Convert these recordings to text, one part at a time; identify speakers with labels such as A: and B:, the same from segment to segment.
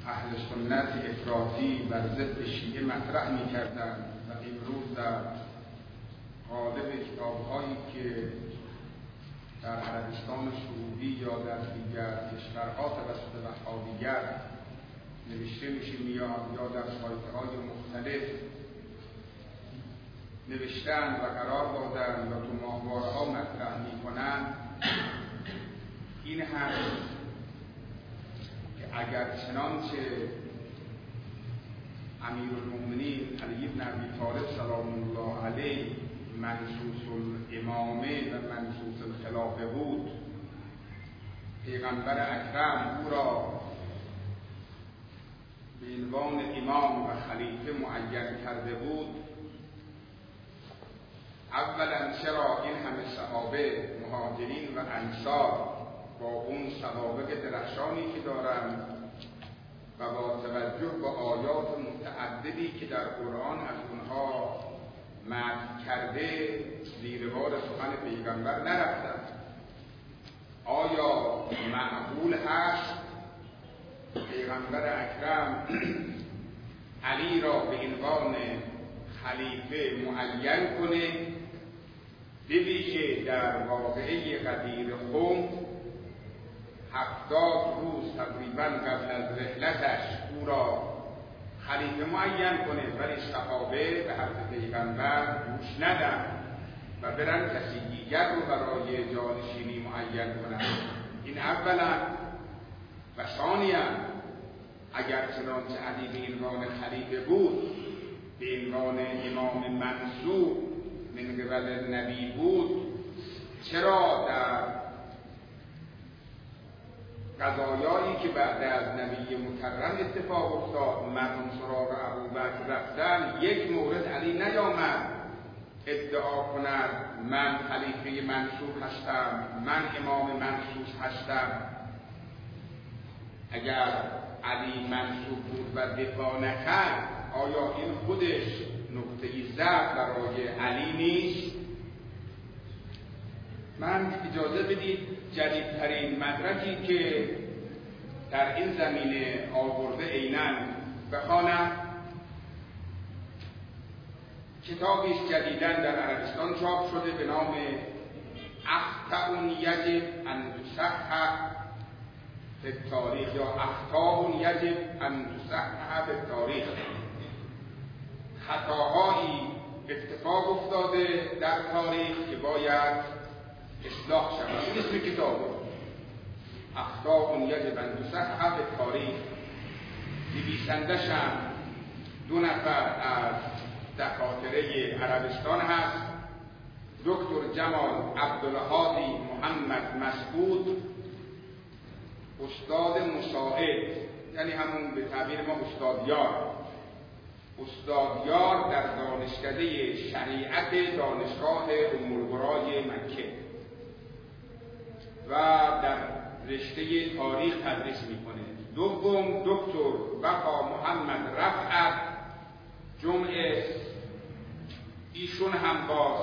A: اهل سنت افراطی بر ضد شیعه مطرح می‌کردند و امروز در قالب کتاب‌هایی که در عربستان سعودی یا در دیگر کشورها توسط وهابیت نوشته میشه میاد یا در سایت‌های مختلف نوشتن و قرار دادن یا تو ماهواره‌ها مطرح می‌کنند، این هست که اگر چنانچه امیرالمؤمنین علی بن ابی طالب سلام الله علیه منصوص الامامه و منصوص الخلافه بود، پیغمبر اکرم او را به عنوان امام و خلیفه معین کرده بود، اولا چرا این همه صحابه مهاجرین و انصار با اون سوابق درخشانی که دارند و با توجه به آیات متعددی که در قرآن از اونها مدح کرده زیر بار سخن پیغمبر نرفتند؟ آیا معقول هست پیغمبر اکرم علی را به عنوان خلیفه معین کنه، به ویژه در واقعه غدیر خم 70 روز تقریبا قبل از رحلتش او را خلیفه معین کنه، ولی صحابه به حرف پیغمبر گوش ندن و برن کسی دیگر رو برای جانشینی معین کنن؟ این اولا. و ثانیا، اگر چنانچه علی به عنوان خلیفه بود، به عنوان امام منصوب من قبل نبی بود، چرا در قضایایی که بعد از نبی مکرم اتفاق افتاد مردم سراغ ابوبکر رفتن، یک مورد علی نیامد ادعا کند من خلیفه منصوب هستم، من امام منصوص هستم؟ اگر علی منصوب بود و دفاع نکرد، آیا این خودش نقطه ضعف برای علی نیست؟ من اجازه بدید جدیدترین مدرکی که در این زمینه آورده عیناً بخوانم. کتابی است جدیداً در عربستان چاپ شده به نام اخطاء یجب ان تصحح فی التاریخ یا اخطاء یجب ان تصحح فی التاریخ. خطاهایی اتفاق افتاده در تاریخ که باید اصلاح شود. این اسم کتابه اخطاء یجب ان تصحح فی التاریخ. نویسندش هم 2 نفر از دکاتره عربستان هست، دکتر جمال عبدالهادی محمد مسعود، استاد مساعد، یعنی همون به تعبیر ما استادیار در دانشکده شریعت دانشگاه ام القرای مکه و در رشته تاریخ تدریس میکنه. دوم دکتر وفا محمد رفعت جمعه، ایشون هم باز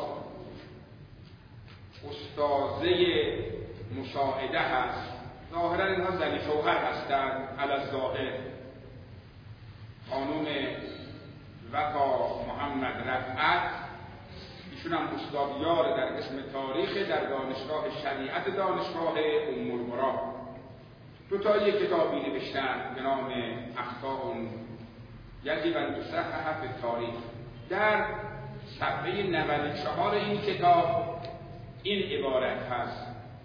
A: استاذه مساعده هست. ظاهرا اینها زنی شوهر هستند علی الظاهر. خانم وفا محمد رفعت ایشون هم استادیار در قسم تاریخ در دانشگاه شریعت دانشگاه ام القرا. 2 تا یک کتابی نوشتن به نام اخطاء یجب ان تصحح فی التاریخ. در صفحه 94 این کتاب این عبارت هست: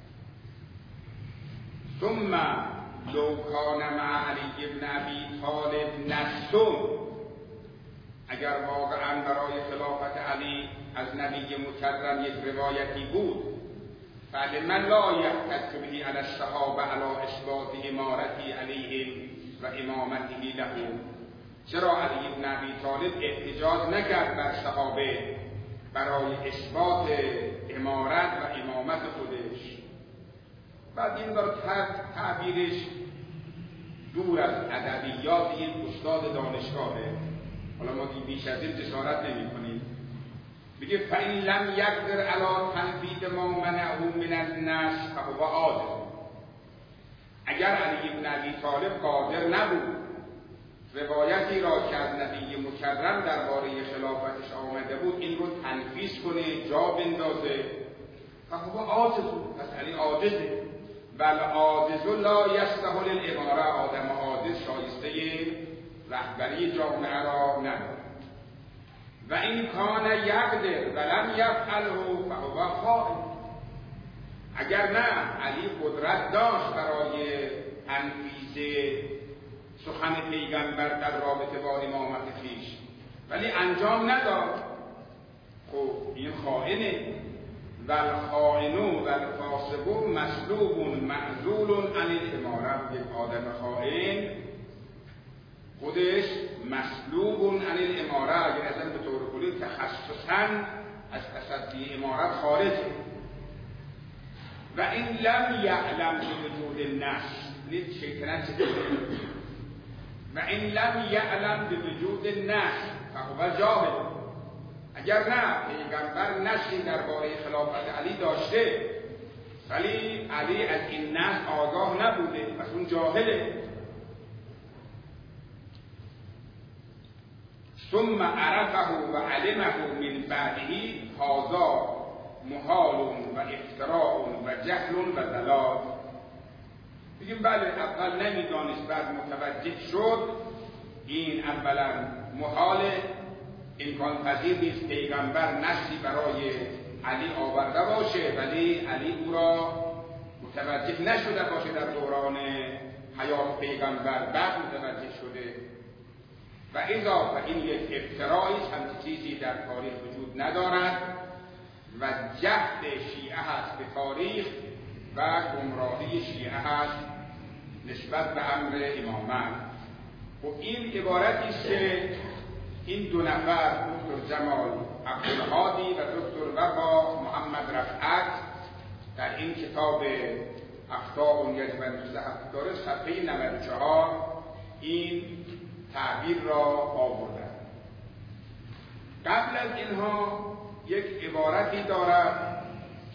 A: ثم لو کان مع علی بن ابی طالب نص، اگر واقعا برای خلافت علی از نبی مکرم یک روایتی بود، فلمن لا یحتج به علی الصحابه علی اثبات امارتی علیهم و امامته له؟ چرا علی بن ابی طالب احتجاج نکرد بر صحابه برای اثبات امارت و امامت خودش؟ بعد این بار تعبیرش دور از ادبیات این استاد دانشگاهه. حالا ما بیش از این جسارت نمی کنیم. میگه فَإِن لَمْ يَقْدِرْ عَلَى تَنفِيذِ مَا مَنَعَهُ مِنَ النَّاسِ فَهُوَ عَاجِزٌ. اگر علی بن ابی طالب قادر نبود روایتی را که از نبی مکرم درباره خلافتش آمده بود این رو تنفیذ کنه، جا بندازه. فهو عاجز، پس علی عاجزه. بل عاجز لا یستحل الاماره، آدم عاجز شایسته رهبری جامعه را ندارد. و این کان یقدر ولم یفعله فهو خائن. اگر نه علی قدرت داشت برای تنفیذ سخن پیغمبر در رابطه با امامت خویش ولی انجام نداد، خب این خائنه. والخائن والفاسق مسلوب معزول عن الاماره. یک آدم خائن خودش مسلوب عن الاماره، اگر اصلا به طور کلی تخصصا از تصدی امارت خارجه. و این لم یعلم بوجود النص، و این لم یعلم بوجود النص فهو جاهل. اگر نه پیغمبر نصی درباره خلافت علی داشته ولی علی از این نص آگاه نبوده، پس اون جاهله. ثم عرفه و علمه من بعده هذا محال و افتراء و جهل و ضلال. بگیم بله اول نمیدانست بعد متوجه شد، این اولا محاله، امکان پذیر نیست پیغمبر نصی برای علی آورده باشه ولی علی او را متوجه نشده باشه در دوران حیات پیغمبر، بعد متوجه شده. و اضافه این یک افترایی، همچین چیزی در تاریخ وجود ندارد و جهل شیعه هست به تاریخ و گمراهی شیعه هست نسبت به امر امامت. و این عبارتی است که این دو نفر، دکتر جمال عبدالهادی و دکتر وفا محمد رفعت، در این کتاب اخطاء یجب ان صفحه 94 این تعبیر را آوردن. قبل از اینها یک عبارتی دارد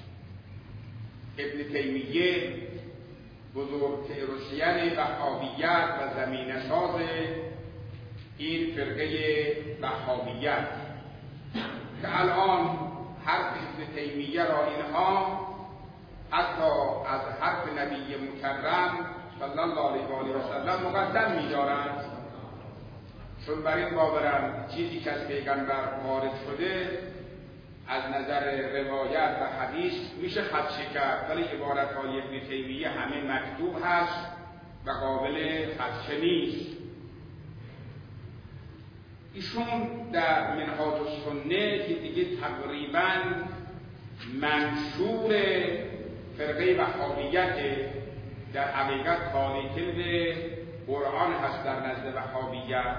A: ابن تیمیه، بزرگ تئوریسین وهابیت و زمینه ساز این فرقه وهابیت که الان حرف ابن تیمیه را اینها حتی از حرف نبی مکرم صلی الله علیه و سلم مقدم می‌دارند، چون بر این باورم چیزی که از پیغمبر وارد شده از نظر روایت و حدیث میشه خدشه کرد، ولی عبارت‌های ابن تیمیه همه مکتوب هست و قابل خدشه نیست. ایشون در منهاج السنه که دیگه تقریباً منشور فرقه وهابیت، در حقیقت تالیکل قرآن هست در نزد وهابیت،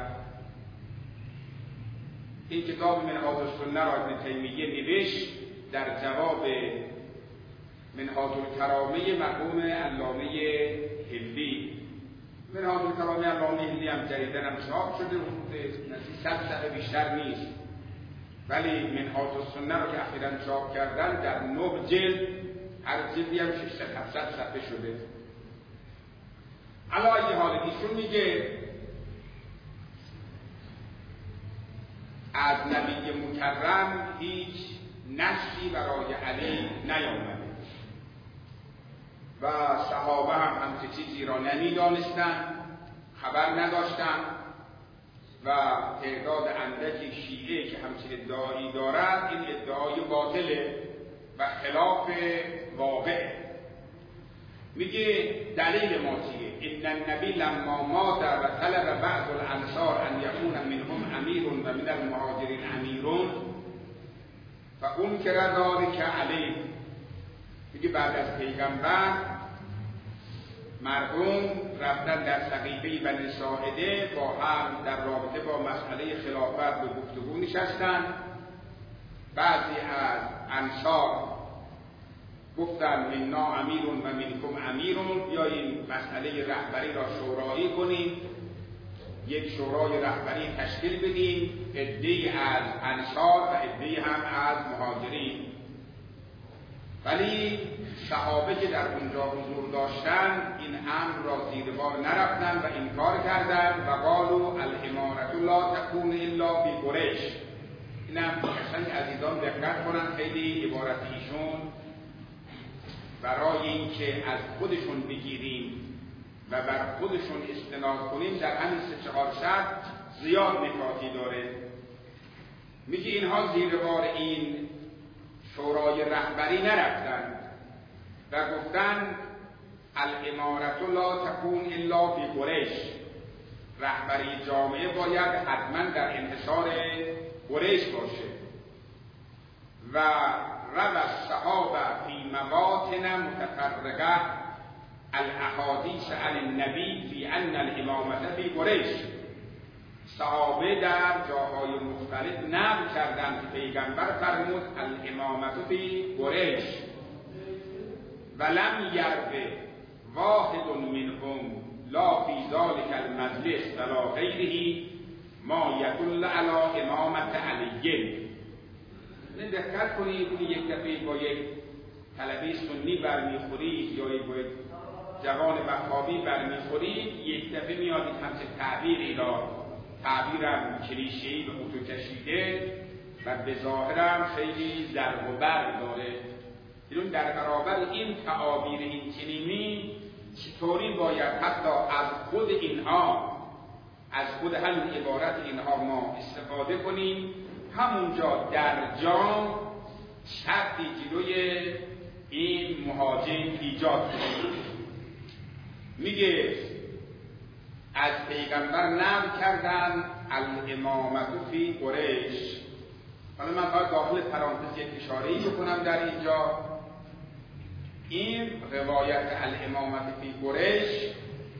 A: این کتاب منهاج السنه را ابن تیمیه نوشت در جواب منهاج الکرامه مرحوم علامه حلی. منهاج الکرامه علامه حلی هم جریدن هم چاپ شده، نزدیک 100 صفحه بیشتر نیست، ولی منهاج السنه را که اخیراً چاپ کردن در 9 جلد، هر جلدی هم 600-700 صفحه شده. علی ای حال ایشون میگه از نبی مکرم هیچ نصی برای علی نیامده و صحابه هم همچه چیزی را نمیدانستند، خبر نداشتند و تعداد اندکی شیعه که همچه ادعایی دارد این ادعای باطله و خلاف واقع. میگه دلیل ما چیه؟ ان النبی لما مات و طلب بعض الانصار ان یکون منهم امیر و من المهاجرین امیرون فانکر ذلک علیه. میگه بعد از پیغمبر مردم رفتن در سقیفه بنی ساعده با هم در رابطه با مسئله خلافت به گفتگو نشستن. بعضی از انصار گفتن منا امیرون و منکم امیرون، بیاییم مسئله رهبری را شورایی کنیم، یک شورای رهبری تشکیل بدیم، عده‌ای از انصار و عده‌ای هم از مهاجرین. ولی صحابه که در اونجا حضور داشتن این امر را زیر بار نرفتن و انکار کردند و قالوا الامارة لا تكون الا فی قریش. اینم قشنگ عزیزان دقت کنن، خیلی عبارت ایشون برای اینکه از خودشون بگیریم و بر خودشون استناد کنیم در همین 3-4 شرط زیاد نکاتی داره. میگه اینها زیر بار این شورای رهبری نرفتند و گفتند الامارة لا تكون الا فی قریش، رهبری جامعه باید حتما در انحصار قریش باشه. و روى الصحابه فی مواطن متفرقه الاحادیث عن النبی فی ان الامامة فی قریش، صحابه در جاهای مختلف نقل کردند که پیغمبر فرمود الامامة فی قریش ولم یرو واحد منهم لا فی ذلک المجلس ولا غیره ما یدل علی امامة علی. دقت کنید که یک دفعه با یک طلبه سنی برمیخورید یا با یک جوان وهابی برمیخورید، یک دفعه میادید همچه تعبیری را، تعبیرم کلیشه‌ای به خودو کشیده و به ظاهرم خیلی ضرب و برق داره. بیرون در برابر این تعابیر این چنینی چطوری باید حتی از خود اینها، از خود همین عبارت اینها ما استفاده کنیم، همونجا در جام شرطی جلوی این مهاجم ایجاد کنیم. میگه از پیغمبر نقل کردن الامامة فی قریش. حالا من باید داخل پرانتز یک اشاره‌ای بکنم در اینجا. این روایت الامامة فی قریش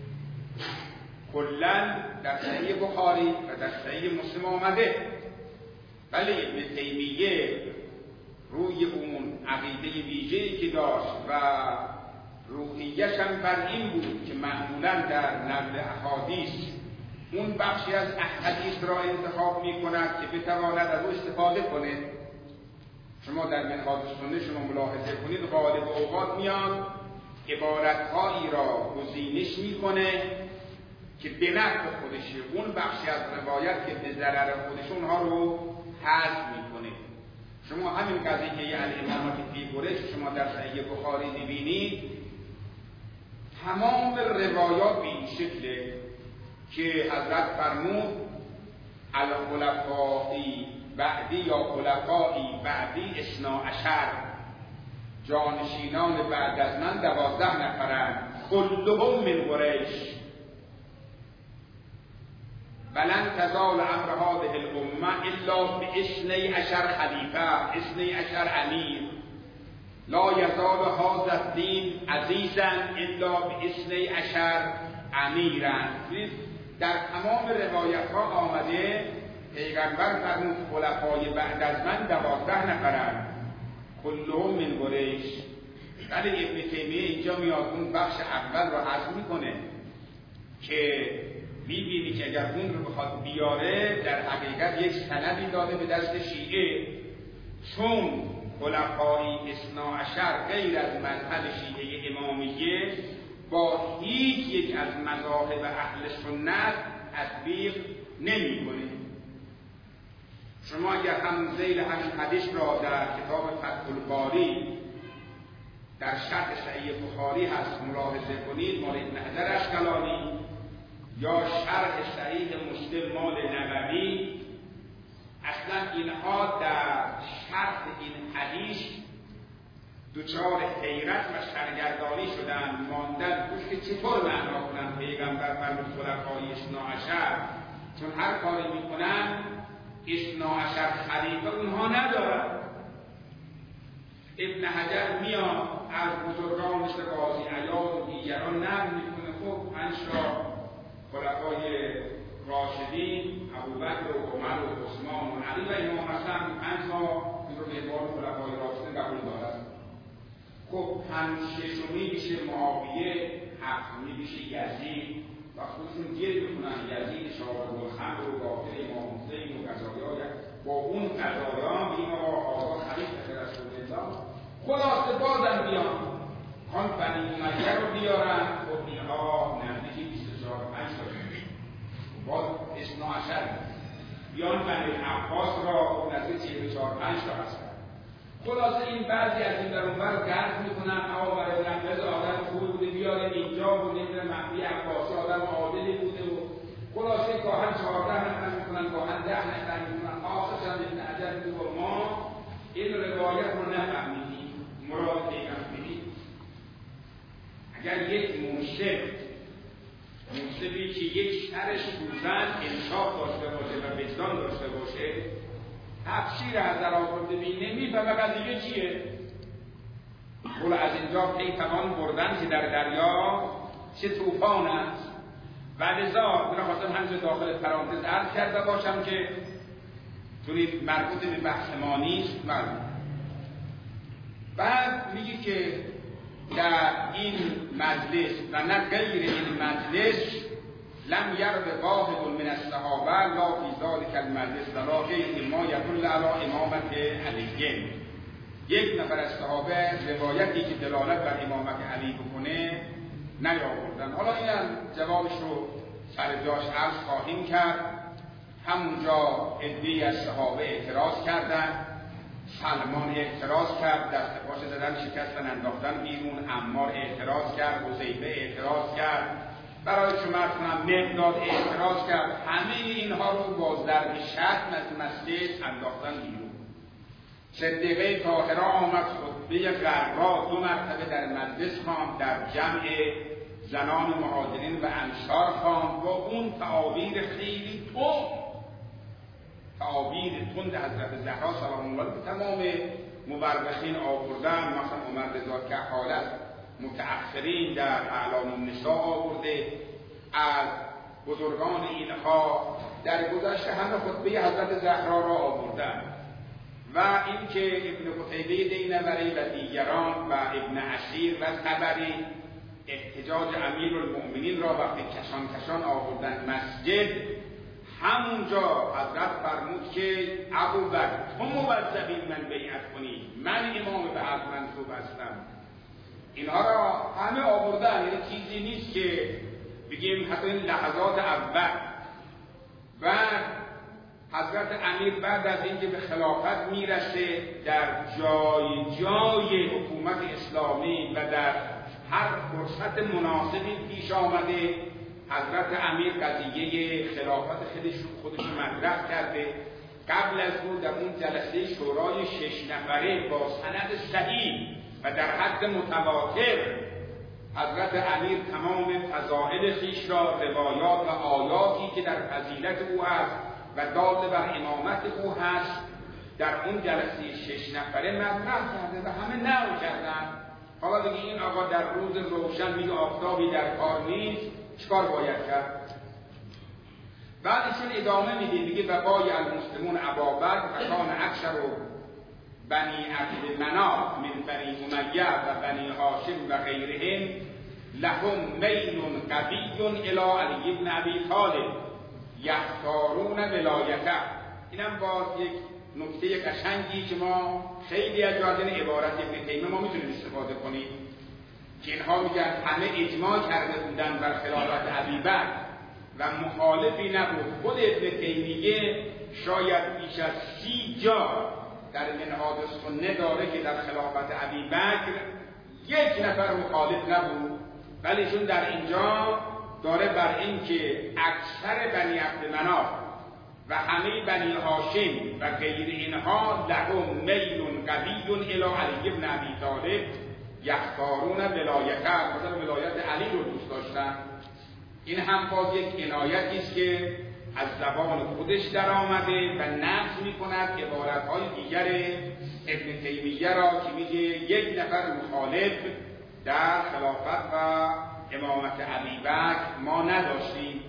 A: کلاً در صحیح بخاری و در صحیح مسلم آمده، ولی ابن تیمیه روی اون عقیده ویژه‌ای که داشت و روحیه‌ش هم بر این بود که معمولاً در نقل احادیث اون بخشی از احادیث را انتخاب می‌کند که بتواند از او استفاده کنه. شما در منهاج السنه شما ملاحظه کنید غالب اوقات میاد عبارت‌هایی را گزینش می‌کنه که به نفع خودشه، اون بخشی از روایت که به ضرر خودش اونها رو حذف می‌کنه. شما همین قضیه الامامة فی قریش شما در صحیح بخاری می‌بینید تمام روایات به این شکله که حضرت فرمود الخلفائی بعدی یا خلفائی بعدی 12 جانشینان بعد از من 12 نفرند کلهم من قریش ولن تزال امر هذه الامه الا ب12 خلیفه 12 امیر لا یزال هذا الدین عزیزا الا ب12 امیرا. در تمام روایت ها آمده پیغمبر فرمود خلفای بعد از من 12 نفرند کلهم من قریش. ولی ابن تیمیه اینجا میاد اون بخش اول رو حذف میکنه که میبینی که اگر اون رو بخواد بیاره در حقیقت یک سندی داده به دست شیعه، چون خلفای 12 غیر از مذهب شیعه امامیه با هیچ یک از مذاهب اهل سنت تطبیق نمی‌کنه. شما اگر هم ذیل همین حدیث را در کتاب فتح الباری در شرح صحیح بخاری هست ملاحظه کنید، مال ابن حجر اشکلانی، یا شرح صحیح مسلم مال نووی، اصلا اینها در شرح این حدیث دچار حیرت و سرگردانی شدن، ماندن توش که چطور معنا کنن پیغمبر فرمود خلفای 12 چون هر کاری میکنن 12 خلیفه اونها ندارن. ابن حجر میاد از بزرگان مثل قاضی عیاض و دیگران نقل میکنه خب 5 خلفای راشدین ابوبکر و عمر و عثمان و علی و امام حسن 5 این رو به عنوان خلفای راشدین قبول دارد. خب 5/6 میشه معاویه، 7 میشه یزید و خودشون گیر میکنن یزید شارب الخمر و قاتل امام حسین و قضایای با اون قضایا میگیم آقا خلیفه رسول الله خلاصه بازم بیان خان بنی امیه رو بیارن. خب اینها نزدیک 24-25 باز اسم عشر بیان بنی عباس را نزدیک 44-45 هستن. خلاصه این بعضی از این درونور گرد میکنن اما برای نفذ آدم خوبی بوده بیاره اینجا بوده میره مهدی عباسی آدم عادلی بوده و خلاصه گاهن 14 نفر میکنن گاهن 10 نفر میکنن. آخرش هم ابن حجر میگه ما این روایت رو نفهمیدیم مراد پیغمبری. اگر یک منصفی که یک سرش روزن انصاف داشته باشه و وجدان داشته باشه تفسیر از در آورده بینه میفهمه قضیه چیه. ولی از اینجا پی توان بردن که در دریا چه طوفان است. و لذا من خواستم همینجا داخل پرانتز عرض کرده باشم که طوری مربوط به بحث ما نیست. بعد میگه که در این مجلس و نه غیر این مجلس لم يرد واحد من الصحابه لا في ذلك المجلس ولا غير ما يدل على امامت علی. یک نفر از صحابه روایتی که دلالت بر امامت علی بکنه نیاوردن. حالا این جوابش رو سر جاش عرض خواهیم کرد. همونجا عده‌ای از صحابه اعتراض کردن. سلمان اعتراض کرد، دست پاش زدن شکستن انداختن بیرون. عمار اعتراض کرد، حذیفه اعتراض کرد، برای شما کنم مقداد اعتراض کرد. همه اینها رو باز در شتم از مسجد انداختن بیرون. صدیقه طاهره آمد خطبه غرا 2 مرتبه در مجلس خواند، در جمع زنان مهاجرین و انصار خواند با اون تعابیر خیلی تعابیر تند حضرت زهرا سلام الله علیها. تمام مورخین آوردن، مثلا عمر رضا کحالت متأخرین در اعلام النساء آورده، از بزرگان اینها در گذشته همه خطبه حضرت زهرا را آوردن. و اینکه ابن قتیبه دینوری و دیگران و ابن عشیر و طبری احتجاج امیرالمؤمنین را وقتی کشان آوردن مسجد، همونجا حضرت فرمود که ابوبکر تو موظفی من بیعت کنی، من امام به حق منصوب هستم. اینها را همه آوردن. یعنی چیزی نیست که بگیم حتی این لحظات اول. و حضرت امیر بعد از اینکه به خلافت میرسه در جای حکومت اسلامی و در هر فرصت مناسبی پیش آمده، حضرت امیر قضیه خلافت خودش مطرح کرده. قبل از اون در اون جلسه شورای 6 نفره با سند صحیح و در حد متواتر حضرت امیر تمام فضائل خویش را، روایات و آیاتی که در فضیلت او هست و دال بر امامت او هست در اون جلسه 6 نفره مطرح کرده و همه نقل کردن. حالا دیگه این آقا در روز روشن میگه آفتابی در کار نیست، چیکار باید کرد؟ بعدشون ادامه میگه بقای المسلمون ابابکر فکان اکثر بنی عبد مناف من بنی امیه و بنی هاشم و غیرهم لهم میل قوی الی علی بن ابی طالب یختارون ولایته. اینم باز یک نکته قشنگی که ما خیلی از این عبارت ابن تیمیه ما میتونیم استفاده کنیم که اینها میگن همه اجماع کرده بودن بر خلافت ابوبکر و مخالفی نبود. خود ابن تیمیه شاید بیش از 30 جا در منهاج السنه داره که در خلافت ابوبکر یک نفر مخالف نبود، ولی چون در اینجا داره بر این که اکثر بنی عبدمناف و همه بنی هاشم و غیر اینها لهم میل قوی الی علی بن ابی طالب یختارون ولایته، مثلا ولایت علی رو دوست داشتن. این هم باز یک عنایتی است که از زبان خودش در آمده و نقض می‌کند عبارت‌های دیگر ابن تیمیه را که میگه یک نفر مخالف در خلافت و امامت ابوبکر ما نداشتیم.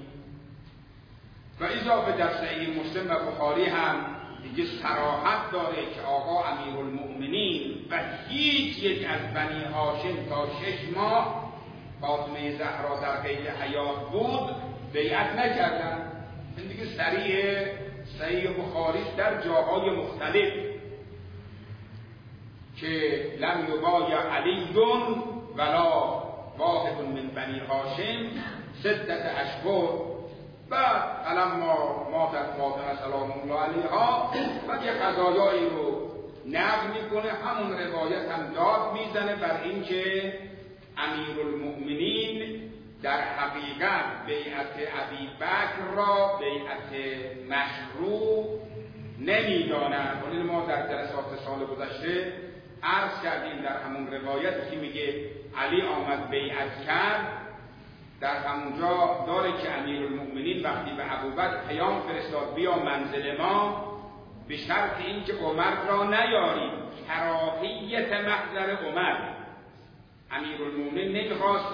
A: و اضافه در صحیح مسلم و بخاری هم دیگه صراحت داره که آقا امیرالمؤمنین و هیچ یک از بنی هاشم تا 6 ماه فاطمه زهرا در قید حیات بود بیعت نکردن. این دیگه صحیح بخاری در جاهای مختلف که لم یبایع علی ولا واحد من بنی هاشم 6 اشهر. بعد فلما ماتت فاطمه سلام الله علیها و یه قضایایی رو نقل میکنه، همون روایت هم داد میزنه بر این که امیرالمؤمنین در حقیقت بیعت ابی بکر را بیعت مشروع نمیدانند. ولی ما در جلسات سال گذشته عرض کردیم در همون روایتی که میگه علی آمد بیعت کرد، در همونجا داره که امیرالمؤمنین وقتی به ابوبکر پیام فرستاد بیا منزل ما، به شرط اینکه عمر را نیاری، کراهیت محضر عمر. امیرالمؤمنین نمیخواست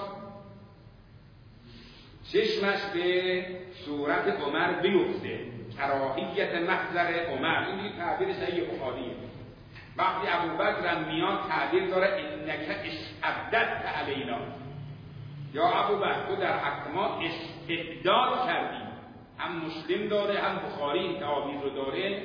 A: چشمش به صورت عمر بیفته، کراهیت محضر عمر. این دیگه تعبیر صحیح بخاریه. وقتی ابوبکر میاد تعبیر داره انک استبددت علینا، یا ابوبکر تو در حق ما استبداد کردی. هم مسلم داره هم بخاری این تعبیر رو داره.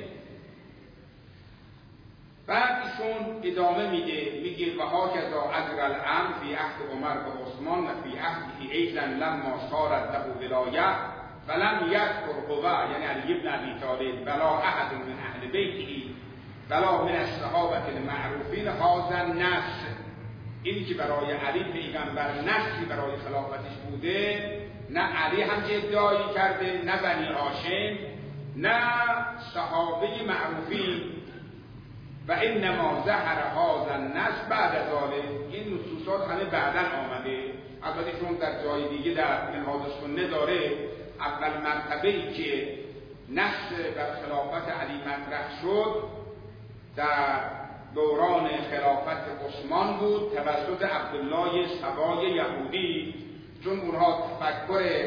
A: بعد ایشون ادامه میگه و هاکذا اجر الامر فی عهد عمر و عثمان و فی عهده ایضا لما صارت له ولایه فلم یذکر هو یعنی علی بن ابی طالب ولا احد من اهل بیته ولا من الصحابه المعروفین هذا النص. این که برای علی پیغمبر نصی برای خلافتش بوده، نه علی هم ادعایی کرده، نه بنی هاشم، نه صحابه معروفین. و انما ظهر هذا النص بعد ذلك. این نصوصات همه بعداً آمده. البته چون در جای دیگه در منهاج السنه داره اول مرتبه‌ای که نص بر خلافت علی مطرح شد در دوران خلافت عثمان بود توسط عبدالله سبای یهودی، چون اونها تفکر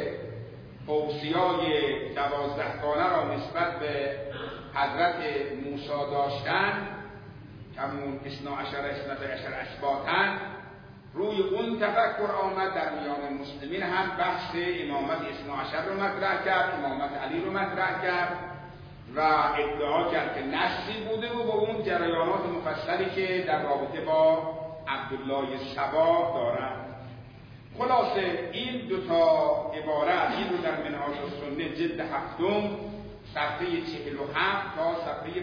A: اوصیای 12 گانه را نسبت به حضرت موسی داشتن، همون 12 اشباطن، روی اون تفکر آمد در میان مسلمین هم بحث امامت 12 رو مطرح کرد، امامت علی رو مطرح کرد و ادعا کرد که نصی بوده و با اون جریانات مفصلی که در رابطه با عبدالله سبا دارند. خلاصه این دوتا عبارت، این رو در منهاج السنه جلد 7 صفحه 47 تا صفحه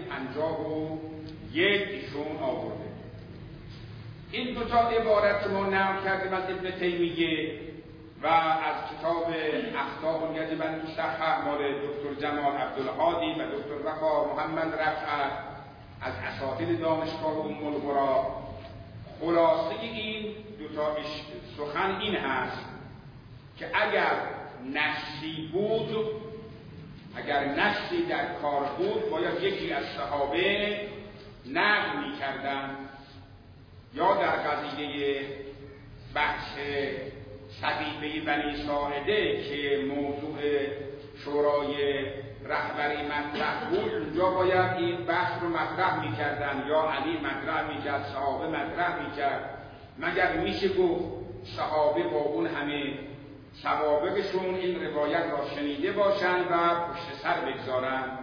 A: 51 ایشون آورده. این دوتا عبارت ما نقل کردیم از ابن تیمیه و از کتاب اخطاء یجب ان تصحح مال دکتر جمال عبدالهادی و دکتر وفا محمد رفعت از اساتید دانشگاه ام القری. خلاصه این دوتا سخن این هست که اگر نصی بود، اگر نصی در کار بود، باید یکی از صحابه نقل می‌کردند، یا در قضیه بحث صدیقه بنی ساعده که موضوع شورای رهبری مطرح بود، اونجا باید این بحث رو مطرح می‌کردند، یا علی مطرح می‌کرد، صحابه مطرح می‌کرد. مگر میشه گفت صحابه با اون همه سوابقشون این روایت را شنیده باشند و پشت سر بگذارند؟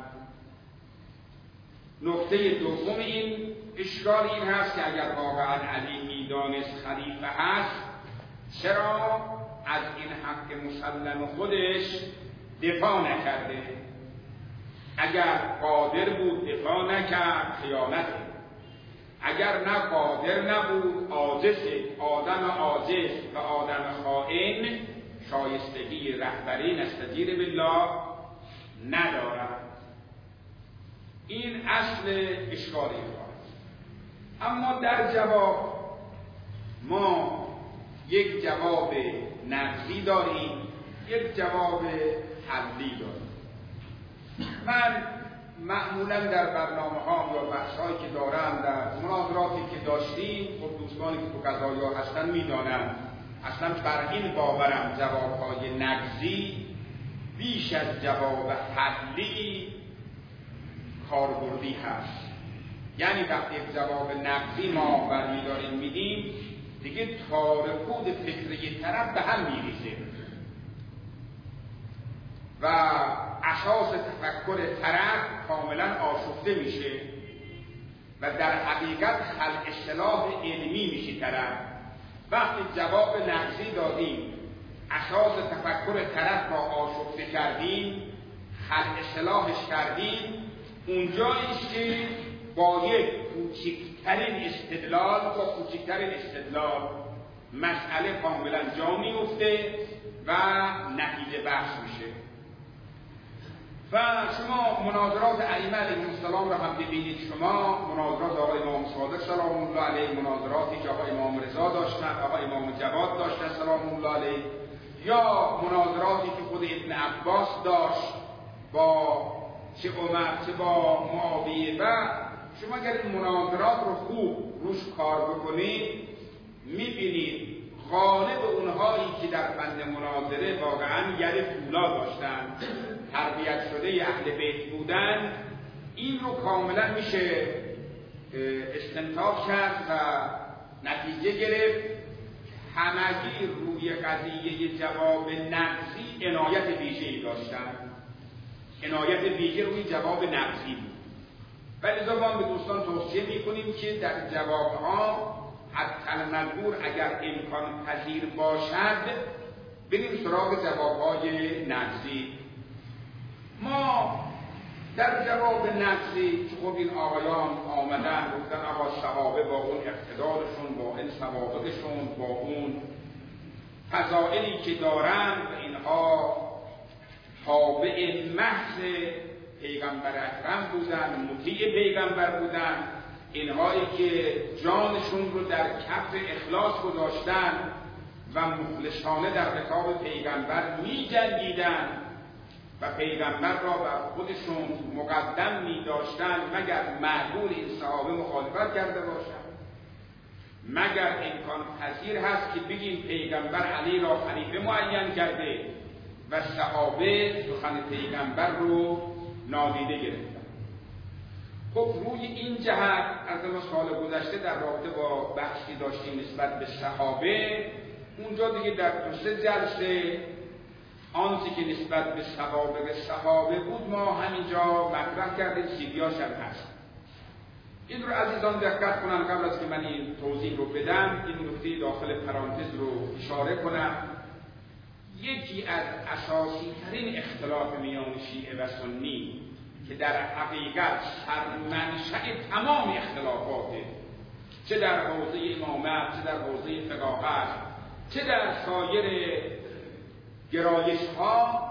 A: نکته دوم این اشکال این هست که اگر واقعا علی میدانست خلیفه هست، چرا از این حق مسلم خودش دفاع نکرده؟ اگر قادر بود دفاع نکرد، خیانته. اگر نه قادر نبود، عاجزه. آدم عاجز و آدم خائن شایستگی رهبری نستجیر بالله ندارد. این اصل اشکالی است. اما در جواب ما یک جواب نقضی داریم، یک جواب حلی داریم. من معمولا در برنامه ها یا بحث هایی که دارم، در مناظراتی که داشتیم، خب دوستانی که تو قضایا هستن میدانن اصلا بر این باورم جواب های نقضی بیش از جواب حلی کاربردی هست. یعنی وقتی جواب نقضی ما برمیداریم میدیم، دیگه تارکود فکری طرف به هم میریزه و اساس تفکر طرف کاملا آشفته میشه. و در حقیقت خلق اصطلاح علمی میشه طرف. وقتی جواب نقضی دادیم، اساس تفکر طرف را آشفته کردیم، خلق اصطلاحش کردیم، اونجاییست که با یک کوچکترین استدلال مسئله کاملا جا میفته و نتیجه بخش میشه. و شما مناظرات ائمه علیهم السلام را هم ببینید. شما مناظرات آقای امام صادق سلام الله علیه، مناظراتی که آقای امام رضا داشتن، آقای امام جواد داشتن سلام الله علیه، یا مناظراتی که خود ابن عباس داشت با چه عمر چه با معاویه. و شما اگر این مناظرات رو خوب روش کار بکنید میبینید غالب اونهایی که در بند مناظره واقعا ید طولا داشتن، تربیت شده اهل بیت بودن، این رو کاملا میشه استنتاج کرد و نتیجه گرفت. همگی روی قضیه جواب نقضی عنایت ویژه‌ای داشتن، عنایت ویژه روی جواب نقضی بود. ولی ما به دوستان توصیه میکنیم که در جوابها حتی المذکور اگر امکان پذیر باشد بریم سراغ جوابهای نقضی. ما در جواب نقضی که خب این آقایان آمدن گفتن آقا صحابه با اون اقتدارشون، با این سوابقشون، با اون فضائلی که دارن و اینها تابع محض پیغمبر اکرم بودن، مطیع پیغمبر بودن، اینهایی که جانشون رو در کف اخلاص گذاشتن و مخلصانه در رکاب پیغمبر می جنگیدن و پیغمبر را بر خودشون مقدم می داشتن مگر معقول این صحابه مخالفت کرده باشند، مگر امکان پذیر هست که بگیم پیغمبر علی را خلیفه معین کرده و صحابه سخن پیغمبر رو نادیده گرفتن. خب روی این جهت از ما سال گذشته در رابطه با بحثی داشتیم نسبت به صحابه، اونجا دیگه در 2-3 جلسه آنچه که نسبت به سوابق صحابه بود ما همینجا مطرح کردیم، سیدیاش هم هست. این رو عزیزان دقت کنن قبل از که من این توضیح رو بدم، این نکته داخل پرانتز رو اشاره کنم. یکی از اساسی ترین اختلاف میان شیعه و سنی که در حقیقت سرمنشأ تمام اختلافاته، چه در حوزه امامت، چه در حوزه فقاهت، چه در سایر گرایش ها،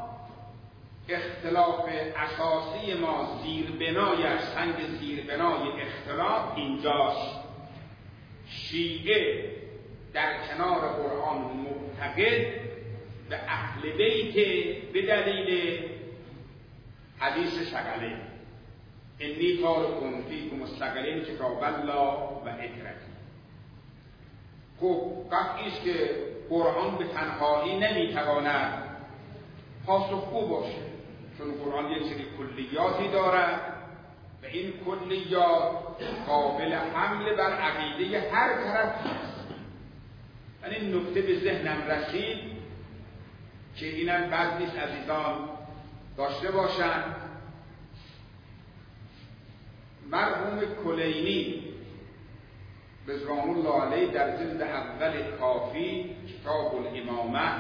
A: اختلاف اساسی ما زیربنایش، سنگ زیربنای اختلاف اینجاست. شیعه در کنار قرآن معتقد به اهل بیت به دلیل حدیث شغله انی تارکم فیکم الثقلین کتاب الله و اطرتی. خب قطعی است که قرآن به تنهایی نمیتواند پاسخگو باشه، چون قرآن یک سری کلیاتی دارد و این کلیات قابل حمل بر عقیده هر طرف هست. من این نکته به ذهنم رسید که اینم بد نیست عزیزان داشته باشند. مرحوم کلینی رضوان الله علیه در جلد اول کافی کتاب الامامه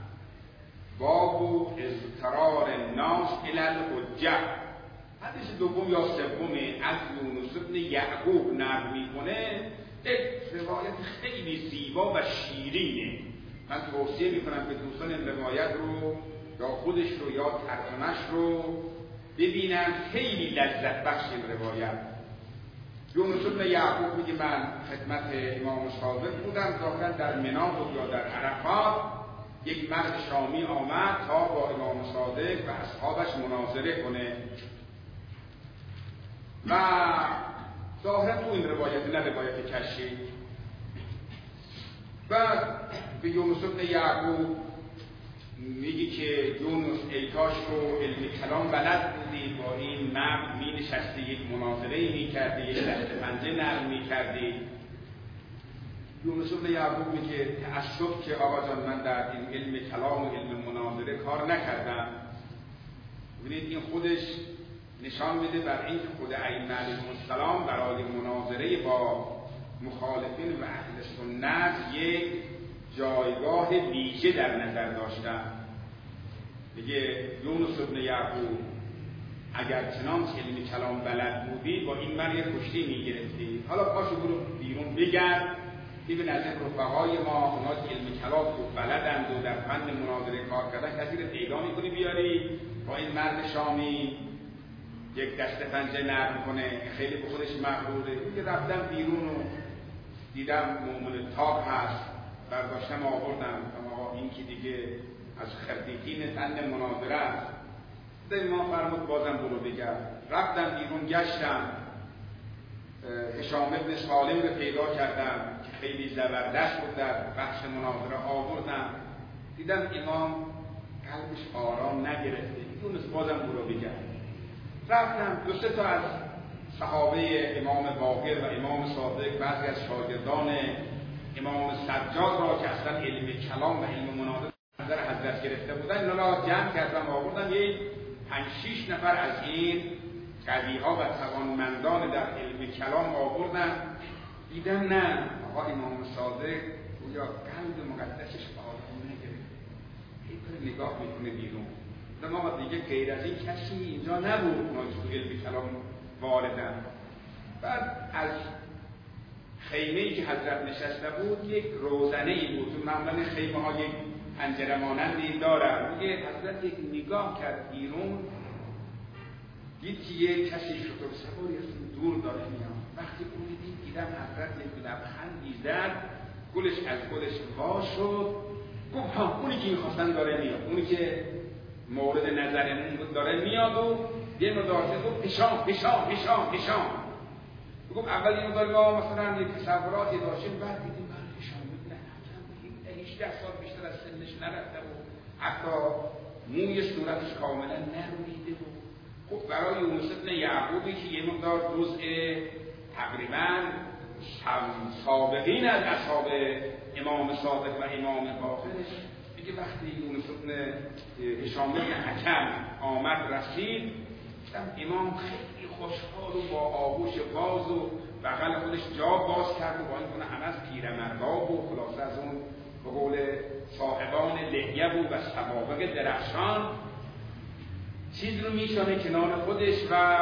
A: باب اضطرار الناس الی الحجه، حدیث دوم یا سوم از یونس بن یعقوب نقل میکنه. یک روایت خیلی زیبا و شیرینه. من توصیه میکنم به دوستان این روایت رو یا خودش رو یا ترجمه‌اش رو ببینن، خیلی لذت بخش این روایت. یونس بن یعقوب میگه من خدمت امام صادق بودم، ظاهرا در منا بود یا در عرفات. یک مرد شامی آمد تا با امام صادق و اصحابش مناظره کنه و ظاهرا تو این روایت، نه روایت کشی. بعد به یونس بن یعقوب میگه که یونس ایکاش رو علم کلام بلد بودی، با این مرد می نشستی یک مناظره می کردی، یک دست پنجه نرم می کردی. یونس بن یعقوب میگه تعصب که آقا جان من در این علم کلام و علم مناظره کار نکردم. ببینید این خودش نشان میده بر این که خود ائمه علیهم السلام برای مناظره با مخالفین و اهل سنت یک جایگاه ویژه در نظر داشتن. میگه یونس بن یعقوب اگر چنان علم کلام بلد بودی با این من یک کشتی میگرفتی، حالا پاشو برو بیرون بگرد ببین از این رفقای ما اونا که علم کلام رو بلدند و در فن مناظره کار کردن کسی رو پیدا میکنی بیاری با این مرد شامی یک دست پنجه نرم کنه، خیلی به خودش مغروره. میگه رفتم بیرون و دیدم مومن تاق هست، برداشتم آوردم، آقا این که دیگه از خردیتین فن مناظره است. ما فرمود بازم برو بگرد. رفتم بیرون گشتم، هشام ابن سالم رو پیدا کردم که خیلی زبردست بود در بخش مناظره، آوردم. دیدم امام قلبش آرام نگرفته، یونس بازم برو بگرد. رفتم دو سه تا از صحابه امام باقر و امام صادق، بعضی از شاگردان امام سجاد را که اصلا علم کلام و علم مناظره نظر حضرت گرفته بودن، اینا را جمع کردم آوردم. یک 5-6 نفر از این قوی‌ها و توانمندان در علم کلام آوردن. دیدم نه، آقا امام صادق گویا قلب مقدسش آرام نگرفته، هی نگاه میکنه بیرون. ما دیگه غیر از این کسی اینجا نبود ما تو علم کلام واردن. بعد از خیمه‌ای که حضرت نشسته بود یک روزنه‌ای بود، تو معمولا خیمه ها یک پنجره مانندی دارن. میگه حضرت یک نگاه کرد بیرون، دید که یک کسی شتر سواری از دور داره میاد. وقتی اون دیدم حضرت یک لبخندی زد، گلش از گلش وا شد، گفت ها اونی که می‌خواستن داره میاد، اونی که مورد نظرمون بود داره میاد. و یه مدارسه گفت هشام. گفت اول این مدار ما مثلا یک تصوراتی داشتیم، بعد دیدیم هشام نه 18 سال بیشتر از سنش نرفته و حتی موی صورتش کاملا نرویده بود. خب برای یونس بن یعقوبی که یه مقدار جزء تقریبا سابقین از اصحاب امام صادق و امام باقرش، دیگه وقتی یونس بن هشام بن حکم آمد رسید، امام خیلی خوشحال و با آغوش باز و بغل خودش جا باز کرد و با این کنه همه از پیرمرداب و خلاصه از اون به قول صاحبان لحیه بود و سوابق درخشان چیز رو میشانه کنار خودش و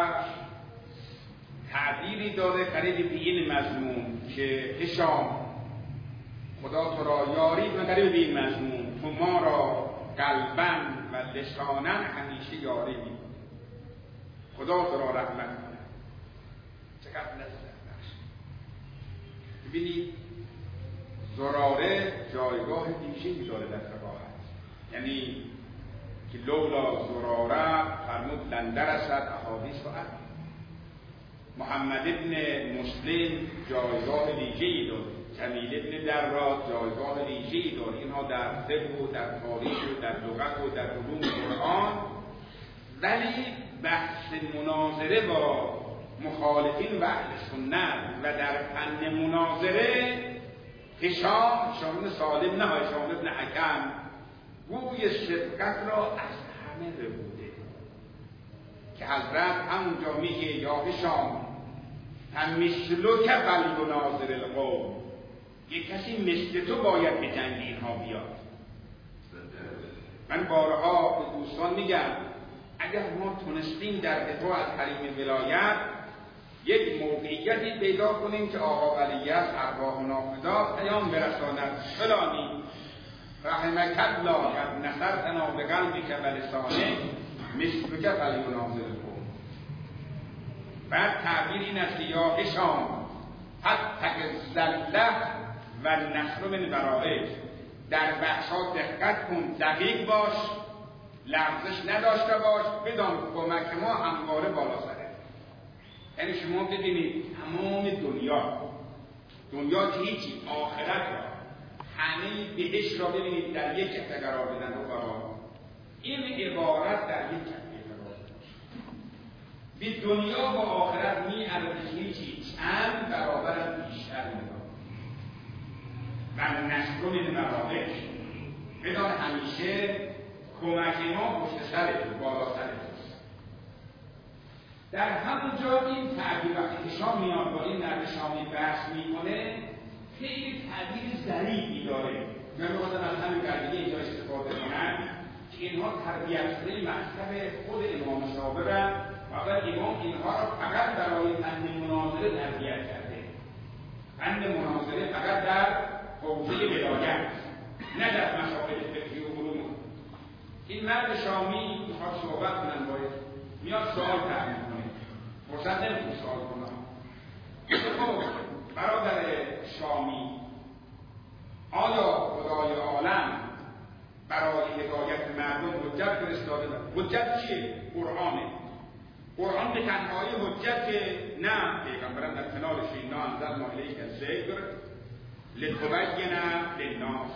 A: تعبیری داره قریب به این مضمون که هشام خدا تو را یاری و قریب به این مضمون تو ما را قلباً و لساناً همیشه یاری می خدا تو را رحمت کنه. چقدر نزد بخش. ببینید زراره جایگاه ویژه‌ای داره در فقاهت، یعنی که لولا زراره فرمود لندر اسد احادیث و عد. محمد ابن مسلم جایگاه ویژه‌ای داره، جمیل ابن دراد جایگاه ویژه‌ای داره. اینها در فقه و در تاریخ و در لغت و در علوم قرآن، ولی بحث مناظره با مخالفین و اهل سنت و در فن مناظره هشام سالم نه هشام ابن حکم گوی سبقت را از همه بوده که حضرت همونجا میگه یا هشام هم مثلو که فلیناظر القوم، یک کسی مثل تو باید به جنگ اینها بیاد. من بارها به دوستان میگم اگر ما تونستیم در دفاع از حریم ولایت یک موقعیتی پیدا کنیم که آقا ولی است ارواح نافذات پیام برساند فلانی رحمک الله قد نصرتنا بقلبک و لسانک مثلک فلیناظر القوم. بعد تعبیر این است یا هشام حتی زله و نصر من ورائک، در بحثا دقت کن، دقیق باش، لغزش نداشته باش، بدان کمک ما همواره بالا سره. یعنی شما ببینید تمام دنیا که هیچی، آخرت را همه بهش را ببینید در یک کفه قرار بدن رفقا. این عبارت در یک کفه قرار بدن به دنیا و آخرت می ارزش هیچی چند برابر بیشتر میدان و نشکن این مراقش بدان همیشه کمک ما پشت سرتون بالا سرتون. در همون جا این تعبیر وقتی که شام میاد با این مرد شامی بحث میکنه خیلی تعبیر ظریفی داره. من میخواستم از همین قضیه اینجا استفاده کنم که اینها تربیت شده مکتب خود امام صادقن و امام اینها را فقط برای فن مناظره تربیت کرده. فن مناظره فقط در حوزه ولایت، نه در مسائل فقهی و علوم. این مرد شامی میخواد صحبت کنن باید میاد سوال تعمین کنه، فرصت نمیتونه سوال کنه. خب برادر شامی، آیا خدای عالم برای هدایت مردم حجت فرستاده؟ حجت چیه؟ قرآنه. قرآن به تنهایی حجت نه، پیغمبرم در کنارش اینا انزلنا الیک الذکر لتبین للناس.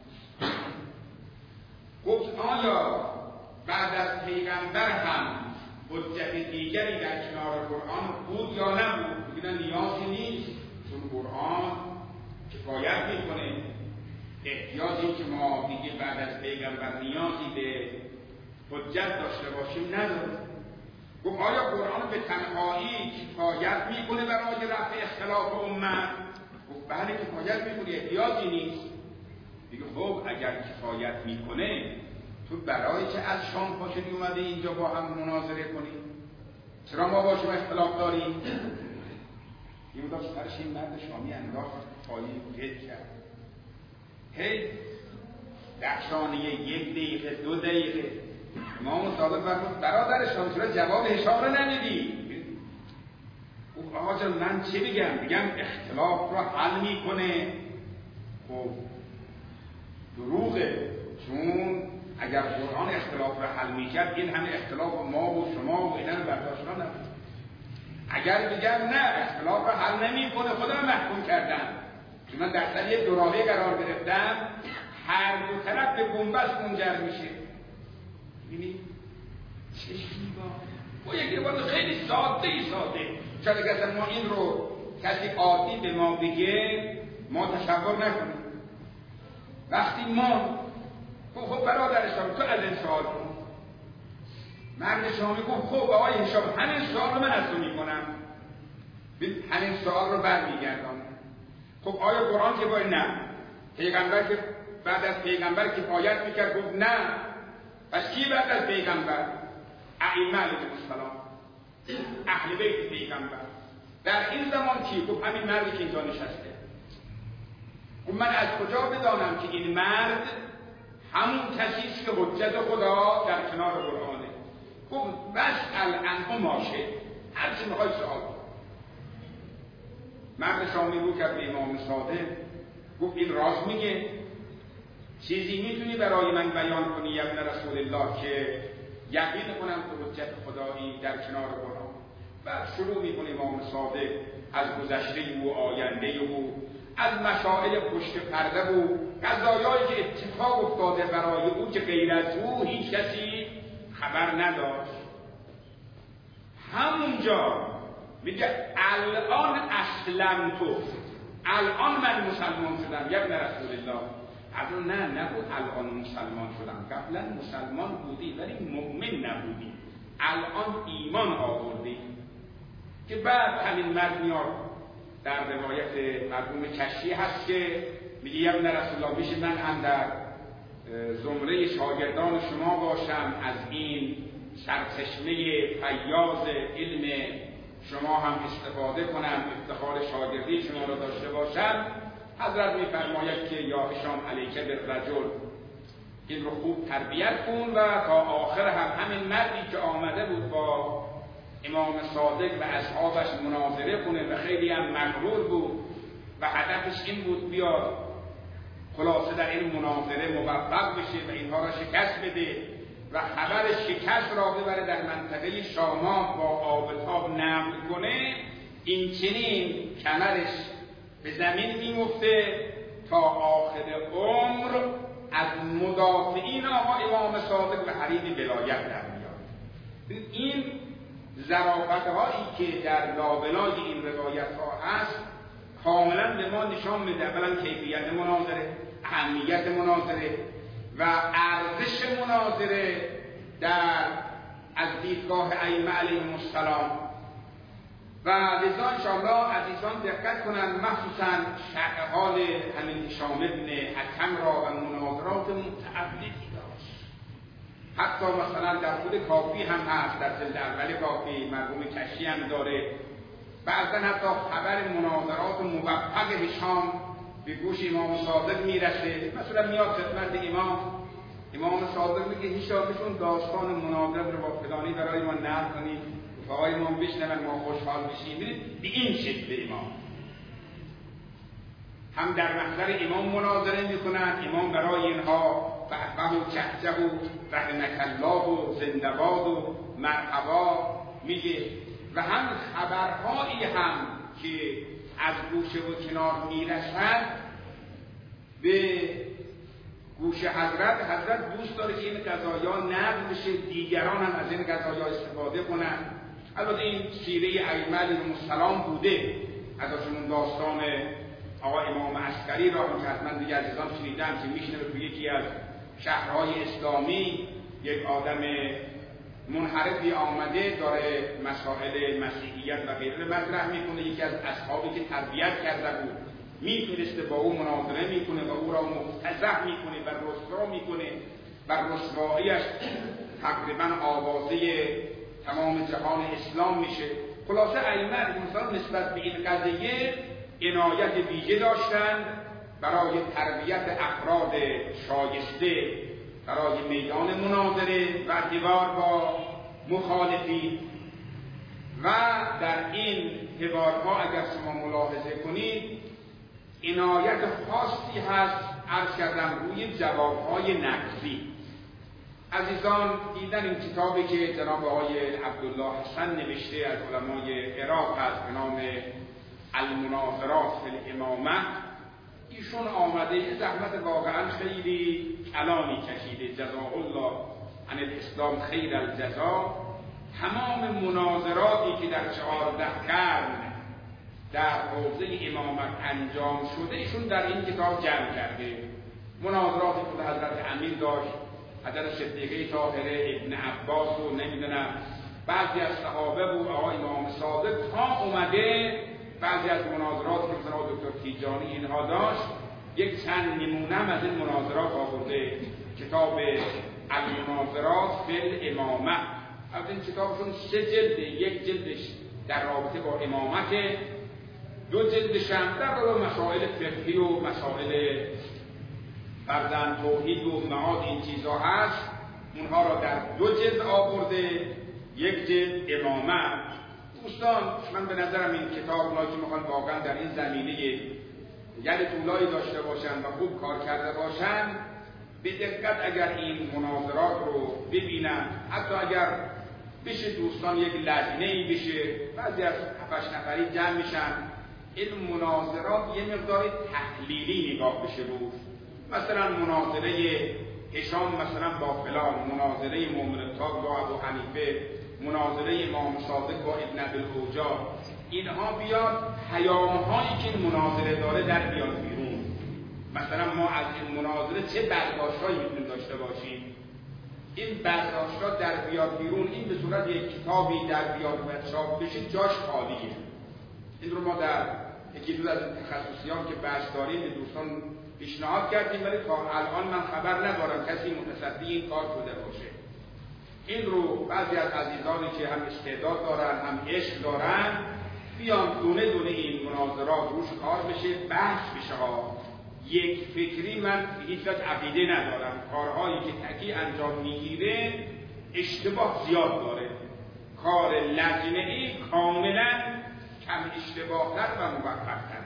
A: گفت آیا بعد از پیغمبر هم حجت دیگری در کنار قرآن بود یا نبود؟ بگیدن نیازی نیست، چون قرآن کفایت میکنه. احتیاجی که ما دیگه بعد از پیغمبر نیازی به حجت داشته باشیم نداره. گفت آیا قرآن به تنهایی کفایت میکنه برای رفع اختلاف امت؟ گفت بله کفایت میکنه، احتیاجی نیست. دیگه خب اگر کفایت میکنه تو برای چه از شام پاشدی اومده اینجا با هم مناظره کنی؟ چرا ما با شما اختلاف داریم؟ یه مدار سرش این مرد شامی انداخت پایی گد کرد. هی در ثانیه 1 دقیقه 2 دقیقه امام صادق فرمود برادر شام چرا جواب هشام رو نمیدی؟ او آقا جان من چه بگم اختلاف رو حل میکنه. خب دروغه، چون اگر قرآن اختلاف رو حل میکرد این همه اختلاف ما و شما و اینا رو برداشت نمی‌کنه. اگر بگم نه اختلاف رو حل نمیکنه خودم محکوم کردم، چون من در سر یه دوراهی قرار گرفتم، هر دو طرف به بنبست منجر میشه. ببینید چه زیبا. و یک روایت خیلی ساده. شاید اگر ما این رو کسی عادی به ما بگه ما تصور نکنیم. وقتی ما خب برادر شام تو از این سوال کن، مرد شامی گفت خب آقای هشام همین سوال رو من از تو میکنم، همین سوال رو برمیگردم. خب آیا قرآن که باید؟ نه. پیغمبر که بعد از پیغمبر کفایت میکرد؟ گفت نه. پس کی بعد از پیغمبر؟ ائمه علیهم السلام، اهل بیت پیغمبر. در این زمان کی؟ گفت همین مردی که اینجا نشسته. گفت من از کجا بدانم که این مرد همون کسیست که حجت خدا در کنار قرآنه؟ گفت واسأل عنه ماشه، هر چی میخوای سوال کن. مرد شامی رو کرد به امام صادق، گفت این راست میگه؟ چیزی میتونی برای من بیان کنی یا ابن رسول الله که یقین کنم که حجت خدایی در کنار قرآن؟ بعد شروع میکنه امام صادق از گذشته و آینده و از مسائل پشت پرده و قضایایی که اتفاق افتاده برای او که غیر از او هیچ کسی خبر نداشت. همونجا میگه الان اسلم تو، الان من مسلمان شدم یا ابن رسول الله. اصلا نه نبود الان مسلمان شدم، قبلا مسلمان بودی ولی مؤمن نبودی، الان ایمان آوردی. که بعد همین مرد میاد در روایت مرحوم کشی هست که میگه یا ابن رسول الله میشه من هم در زمره شاگردان شما باشم، از این سرچشمه فیاض علم شما هم استفاده کنم، افتخار شاگردی شما را داشته باشم. حضرت میفرماید که یا هشام علیک بالرجل، این رو خوب تربیت کن. و تا آخر همین مردی که آمده بود با امام صادق و اصحابش مناظره کنه و خیلی هم مغرور بود و هدفش این بود بیاد خلاصه در این مناظره موفق بشه و اینها را شکست بده و خبر شکست را ببره در منطقه شامات با آب تاب نقل کنه. این چنین کمرش به زمین میمفته تا آخر عمر از مدافعین آقا امام صادق و حریم ولایت در میاد. این ظرافت هایی که در لابلای این روایت ها هست کاملا به ما نشان میده اولا کیفیت مناظره، اهمیت مناظره و ارزش مناظره در از دیدگاه ائمه علیهم السلام. و لذا انشاءالله عزیزان دقت کنند، مخصوصا شرح حال همین هشام ابن حکم را و مناظرات متعددی داشت. حتی مثلا در خود کافی هم هست، در جلد اول کافی مرحوم کشی هم داره. بعضا حتی خبر مناظرات موفق هشام به گوش امام صادق میرسه. مثلا میاد خدمت امام صادق میگه هشامشون داستان مناظره رو با فلانی برای ما نقل کنید، آقای امام بشنون ما خوشحال بشیم. ببینید به این شکل امام هم در محضر امام مناظره میکنن، امام برای اینها فهمه و چهچه و رحمک الله و زندباد و مرحبا میگه، و هم خبرهایی هم که از گوشه و کنار میرسد به گوش حضرت دوست داره که این قضایا نقل بشه، دیگران هم از این قضایا استفاده کنن. البته این سیره ائمه علیهم السلام بوده، ازشون داستان آقا امام عسکری را هم که حتما دیگه عزیزان شنیدن که میشنه تو یکی از شهرهای اسلامی یک آدم منحرفی آمده داره مسائل مسیحیت و غیره مطرح میکنه. یکی از اصحابی که تربیت کرده بود میتونسته با او مناظره میکنه و او را مفتضح میکنه و رسوا میکنه و رسواییش تقریبا آوازه تمام جهان اسلام میشه. خلاصه ائمه علیهم نسبت به این قضیه عنایت ویژه داشتند برای تربیت افراد شایسته برای میدان مناظره و دیوار با مخالفین. و در این حوارها اگر شما ملاحظه کنید عنایت خاصی هست، عرض کردم، روی جوابهای نقضی. عزیزان دیدن این کتابی که جناب آقای عبدالله حسن نوشته از علمای عراق هست به نام المناظرات فی الامامه. ایشون آمده یه زحمت واقعا خیلی کلانی کشیده، جزاه الله عن الاسلام خیر الجزا. تمام مناظراتی که در 14 قرن در حوزه امامت انجام شده ایشون در این کتاب جمع کرده. مناظرات خود حضرت امیر داشت، حضرت صدیقه طاهره، ابن عباس و نمیدونم بعضی از صحابه بود، آقای امام صادق، تا اومده بعضی از مناظرات که مثلا دکتر تیجانی اینها داشت. یک چند نمونه از این مناظرات آورده، کتاب المناظرات فی الامامه. از این کتابشون 3 جلده، یک جلدش در رابطه با امامت، 2 جلدش هم در رابطه مسائل فقهی و مسائل فرزند توحید و معاد این چیزا هست. اونها را در 2 جلد آورده، 1 جلد امامه. دوستان من به نظرم این کتاب اونایی که میخوان واقعا در این زمینه یعنی طولایی داشته باشن و خوب کار کرده باشن، به دقت اگر این مناظرات رو ببینن، حتی اگر بشه دوستان یک لجنه‌ای بشه، بعضی از 7-8 نفری جمع میشن، این مناظرات یه مقدار تحلیلی نگاه بشه روش. مثلا مناظره هشام مثلا با فلان، مناظره مومن تاق با ابو حنیفه، مناظره امام صادق با ابن ابوالعوجا، اینها بیاد پیام‌هایی که این مناظره داره در بیاد بیرون. مثلا ما از این مناظره چه برداشت‌هایی میتونیم داشته باشیم، این برداشت‌ها در بیاد بیرون، این به صورت یک کتابی در بیاد و چاپ بشه جاش خالیه. این رو ما در یکی دو از تخصصیان که بحث داریم به دوستان پیشنهاد کردیم، ولی تا الان من خبر ندارم کسی متصدی این کار شده باشه. این رو بعضی از عزیزانی که هم استعداد دارن هم عشق دارن بیان دونه دونه این مناظرات روش کار بشه، بحث بشه ها. یک فکری من هیچ وقت عقیده ندارم، کارهایی که تکی انجام میگیره اشتباه زیاد داره. کار لجنه‌ای کاملا کم اشتباه‌تر و موفق‌تر.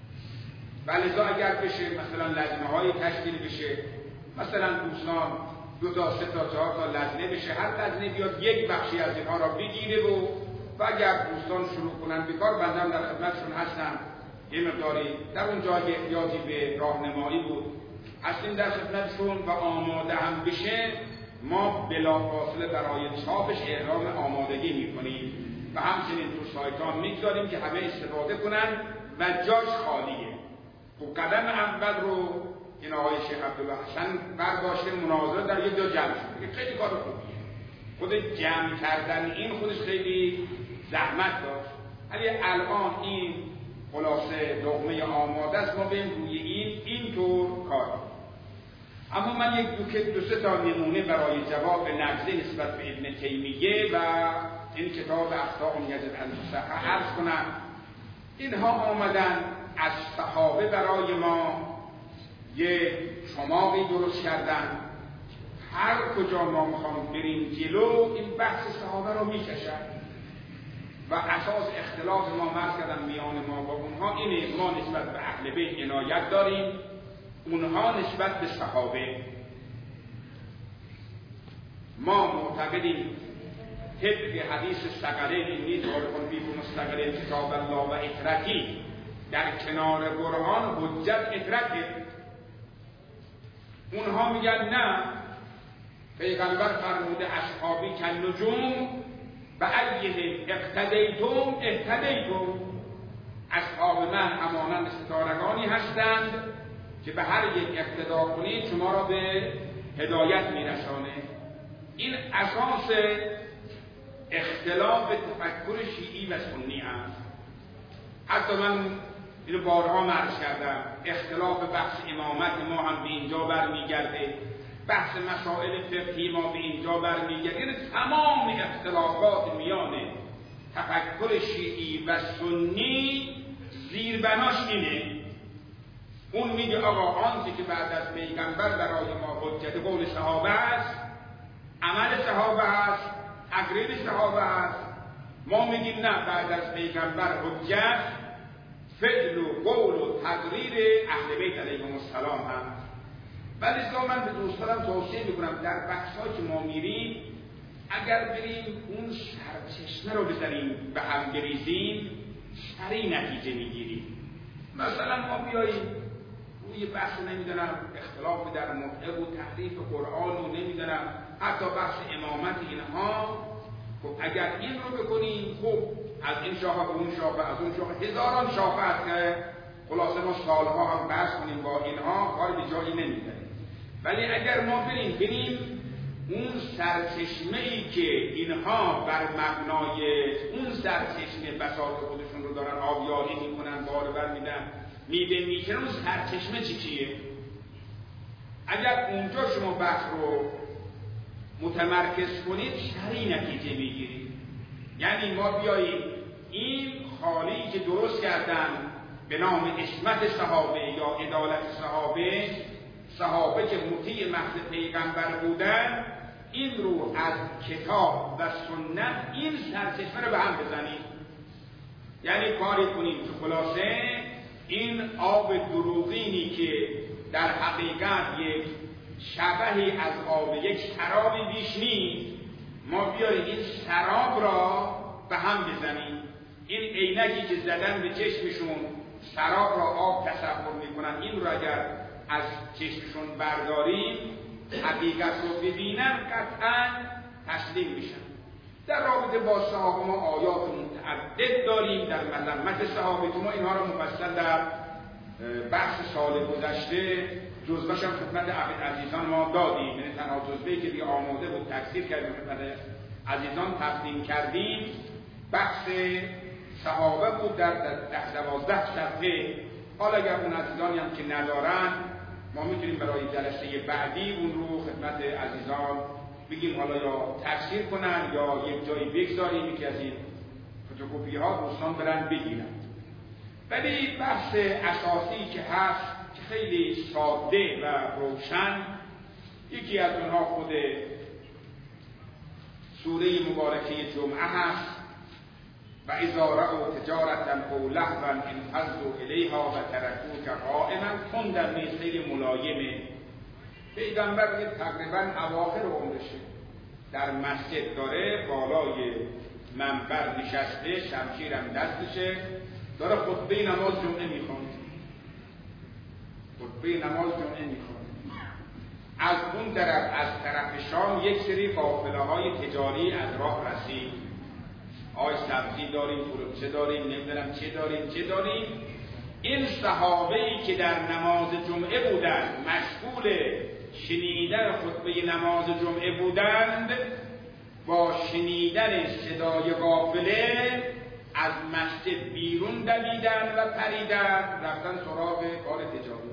A: ولذا اگر بشه مثلا لجنه‌های تشکیل بشه، مثلا دوستان 2 تا 3 تا 4 تا لجنه بشه، هر لجنه بیاد یک بخشی از اینها را بگیره و اگر دوستان شروع کنن به کار، بنده در خدمتشون هستم. یه مقداری در اون جایی احتیاجی به راهنمایی بود هستیم در خدمتشون و آماده هم بشه ما بلافاصله برای چاپش اعلام آمادگی میکنیم و همچنین تو سایتان میگذاریم که همه استفاده کنن و جاش خالیه. خب قدم اول رو این آقای شیخ عبدالله حسن برداشته، مناظره در یه جا جمع شد. خیلی کار خوبیه. خود جمع کردن این خودش خیلی زحمت داشت. ولی الان این خلاصه لقمه آماده است، ما بریم روی این طور کار. اما من دو سه تا نمونه برای جواب نقضی نسبت به ابن تیمیه و این کتاب اخطاء یزید الصحیح عرض کنم. اینها آمدن از صحابه برای ما یه چماقی درست کردن، هر کجا ما میخوام بریم جلو این بحث صحابه رو میکشن و اساس اختلاف ما مرز کردن میان ما با اونها اینه، ما نسبت به اهل بیت عنایت داریم، اونها نسبت به صحابه. ما معتقدیم طبق حدیث ثقلین اینی دارکن بیکن مستقلین کتاب الله و اطرتی، در کنار قرآن حجت اطرته. اونها میگن نه، پیغمبر فرموده اصحابی کن نجوم و ایهم اقتدیتم اهتدیتم، اصحاب من همانند ستارگانی هستند که به هر یک اقتدا کنید شما را به هدایت میرسانه. این اساس اختلاف تفکر شیعی و سنی است. حتی من اینو بارها عرض کردم، اختلاف بحث امامت ما هم به اینجا برمیگرده، بحث مسائل فقهی ما به اینجا برمیگرده. یعنی تمام اختلافات میان تفکر شیعی و سنی زیربناش اینه. اون میگه آقا آنچه که بعد از پیغمبر برای ما حجت قول صحابه است، عمل صحابه است، تقریر صحابه است. ما میگیم نه، بعد از پیغمبر حجت فعل و قول و تقریر اهل بیت علیهم السلام هم. ولی من به دوستانم توصیه میکنم در بحث‌ها که ما میریم اگر بریم اون سرچشمه رو بذاریم به هم بریزیم سریع نتیجه میگیریم. مثلا ما بیاییم روی بحث نمیدونم اختلاف در مطلق و تحریف قرآن و نمیدونم حتی بحث امامت اینها، خب اگر این رو بکنیم خب از این شاخه به اون شاخه، از اون شاخه هزاران شاخه هست که خلاصه ما سالها هم بحث کنیم با اینها کار به جایی نمیبریم. ولی اگر ما بریم اون سرچشمه‌ای که اینها بر مبنای اون سرچشمه بساط خودشون رو دارن آبیاری میکنن، بار بر میدن، میوه میکنن، اون سرچشمه چیه؟ اگر اونجا شما بحث رو متمرکز کنید سریع نتیجه میگیرید. یعنی ما بیاییم این خالی که درست کردن به نام عصمت صحابه یا عدالت صحابه که مطیع محض پیغمبر بودن، این رو از کتاب و سنت این سرچشمه رو به هم بزنید. یعنی کاری کنیم که خلاصه این آب دروغینی که در حقیقت یک شبهی از آب یک سرابی بیش نیست، ما بیاییم این سراب را به هم بزنیم. این عینکی که زدن به چشمشون سراب را آب تصور میکنن، این را اگر از چشمشون برداریم حقیقت رو ببینن قطعا تسلیم میشن. در رابطه با صحابه ما آیات متعدد داریم در مذمت صحابه، ما اینها رو مفصل در بحث سال گذشته جزوه‌ش هم خدمت عزیزان ما دادیم. یعنی تنها جزوه‌ای که دیگه آماده بود تکثیر کردیم خدمت عزیزان تقدیم کردیم بحث صحابه بود در 10-12 صفحه. حالا اگر اون عزیزانی هم که ندارن ما میتونیم برای جلسه بعدی اون رو خدمت عزیزان بگیم، حالا یا تفسیر کنن یا یک جایی بگذاریم یکی از این فتوکپی ها دوستان برن بگیرن. ولی بحث اساسی که هست که خیلی ساده و روشن، یکی از اونها خود سوره مبارکه جمعه هست و اذا رأوا تجارة او لهوا انفضوا الیها و ترکوک قائما. خوندن نیست، خیلی ملایمه. پیغمبر تقریبا اواخر عمرشه در مسجد داره، بالای منبر نشسته، شمشیرم دستشه، داره خطبه نماز جمعه میخونه. از اون طرف، از طرف شام یک سری قافله های تجاری از راه رسید. آی سبزی داریم، فروچه داریم، نمیدونم چه داریم. این صحابه‌ای که در نماز جمعه بودند، مشغول شنیدن خطبه نماز جمعه بودند، با شنیدن صدای قافله از مسجد بیرون دویدن و پریدن رفتن سراغ کار تجاری.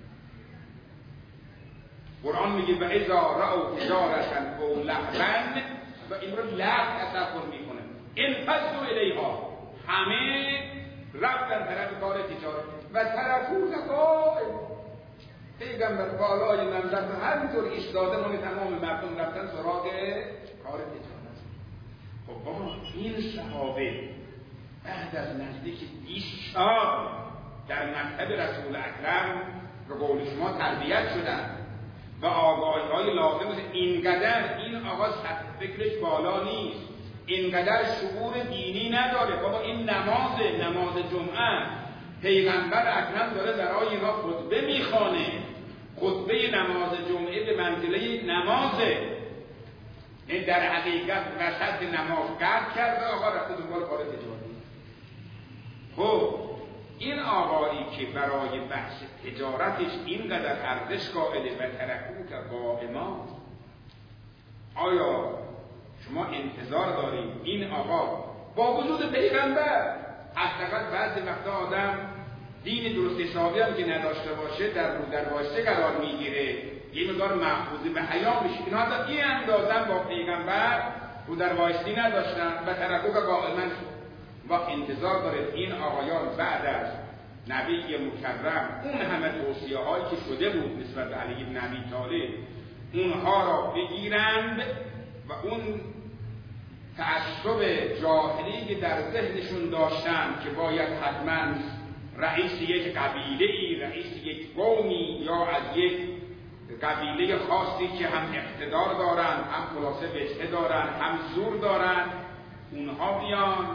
A: قرآن میگه و اذا رأوا تجارة او لهوا، و این رو لغو تصور میکنه، انفضوا الیها، همه رفتن طرف کار تجارت و طرفون قائم. پیغمبر بالای منبر همینطور ایستاده، مون تمام مردم رفتن سراغ کار تجارت. خب بابا این صحابه بعد از نزدیک 20 سال در مکتب رسول اکرم به قول شما تربیت شدن و آگاهی‌های لازم است. اینقدر این آقا سطح فکرش بالا نیست، اینقدر شعور دینی نداره. بابا این نماز جمعه پیغمبر اکرم داره برای اینا خطبه میخوانه، خطبه نماز جمعه به منزله نمازه. این در حقیقت وسط نماز قطع کرده، آقا رفته دنبال کار تجاری. خب این آقایی که برای بحث تجارتش اینقدر ارزش قائله و ترکو که قائما، آیا شما انتظار دارید این آقا با وجود پیغمبر، حداقل بعضی وقتا آدم دین درست حسابی هم که نداشته باشه در رو در واسطه قرار میگیره، یه مقدار محفوظه به حیا میشه. اینا حتی این اندازه با پیغمبر رو در واسطه نداشتن و ترکو که قائما شد. و انتظار دارید این آقایان بعد از نبی مکرم اون همه توصیه هایی که شده بود نسبت به علی بن ابی طالب، اونها را بگیرند و اون تعصب جاهلی که در ذهنشون داشتن که باید حتما رئیس یک قبیله‌ای، رئیس یک قومی یا از یک قبیله خاصی که هم اقتدار دارن، هم خلاصه وجهه دارن، هم زور دارن، اونها بیان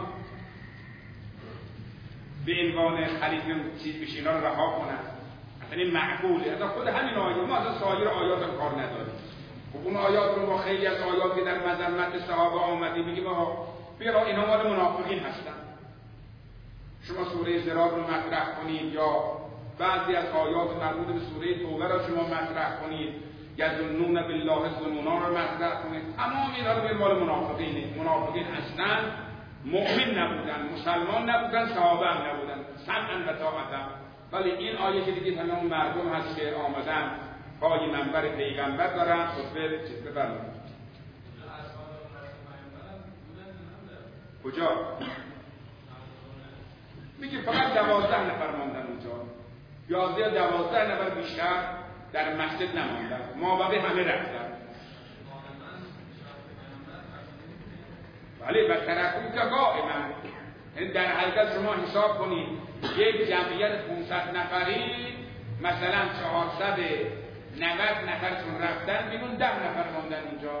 A: به عنوان خلیفه چیز بشه اینا رو رها کنن. اصلا این معقوله؟ اصلا خود همین آیات، ما اصلا سایر آیات هم کار نداریم. خب اون آیات رو با خیلی از آیات که در مذمت صحابه آمده میگیم آقا بیا اینا مال منافقین هستن. شما سوره زرار رو مطرح کنید یا بعضی از آیات مربوط به سوره توبه را شما مطرح کنید، یظنون بالله الظنونا رو مطرح کنید. تمام اینا رو به مال منافقین. منافقین اصلا مؤمن نبودن، مسلمان نبودن، صحابه هم نبودن، سمعا و طاعتا. ولی این آیه که دیگه تمام مردم هست که آمدن پای منبر پیغمبر دارن خطبه بفرمایید. کجا؟ میگه فقط 12 نفر ماندن اونجا، 12 نفر بیشتر در مسجد نماندن، ما بقیه همه رفتن. ولی بطرکو که قائما، در حقیقت شما حساب کنید یک جمعیت 500 نفری مثلا 490 نفرشون رفتن بیرون، 10 نفر ماندن اونجا.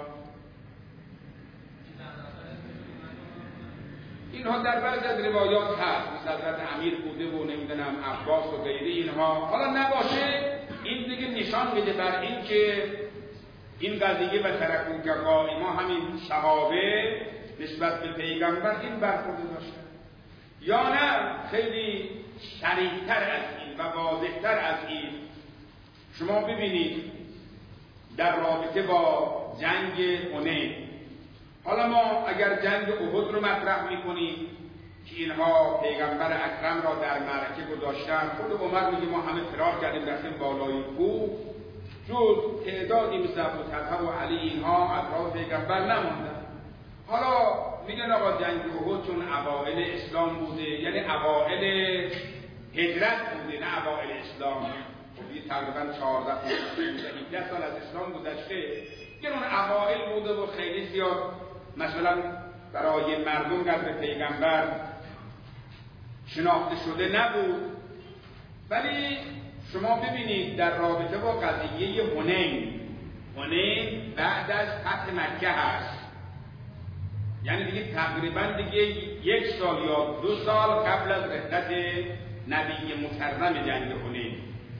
A: اینها در بعضی از روایات هست، مثل حضرت امیر بوده و نمیدونم عباس و غیره اینها. حالا نباشه این دیگه نشان میده بر این که این قضیه و ترکون که قائما همین صحابه نسبت به پیغمبر این برخورد داشتن، یا نه خیلی صریح‌تر از این و واضح‌تر از این. شما ببینید در رابطه با جنگ حنین، حالا ما اگر جنگ احد رو مطرح میکنیم که اینها پیغمبر اکرم را در معرکه گذاشتن، خود عمر میگه ما همه فرار کردیم رفتیم بالای کوه، جز تعدادی مثل ابو طلحه و علی اینها اطراف پیغمبر نموندن. حالا میگن آقا جنگ احد چون اوائل اسلام بوده، یعنی اوائل هجرت بوده نه اوائل اسلام. خب تقریبا 14 سال از اسلام گذشته، یعنی اون اوائل بوده و خیلی زیاد مثلا برای مردم قدر پیغمبر شناخته شده نبود. ولی شما ببینید در رابطه با قضیه حنین بعد از فتح مکه هست، یعنی دیگه تقریبا دیگه 1 سال یا 2 سال قبل از رحلت نبی مکرم جنگ حنین.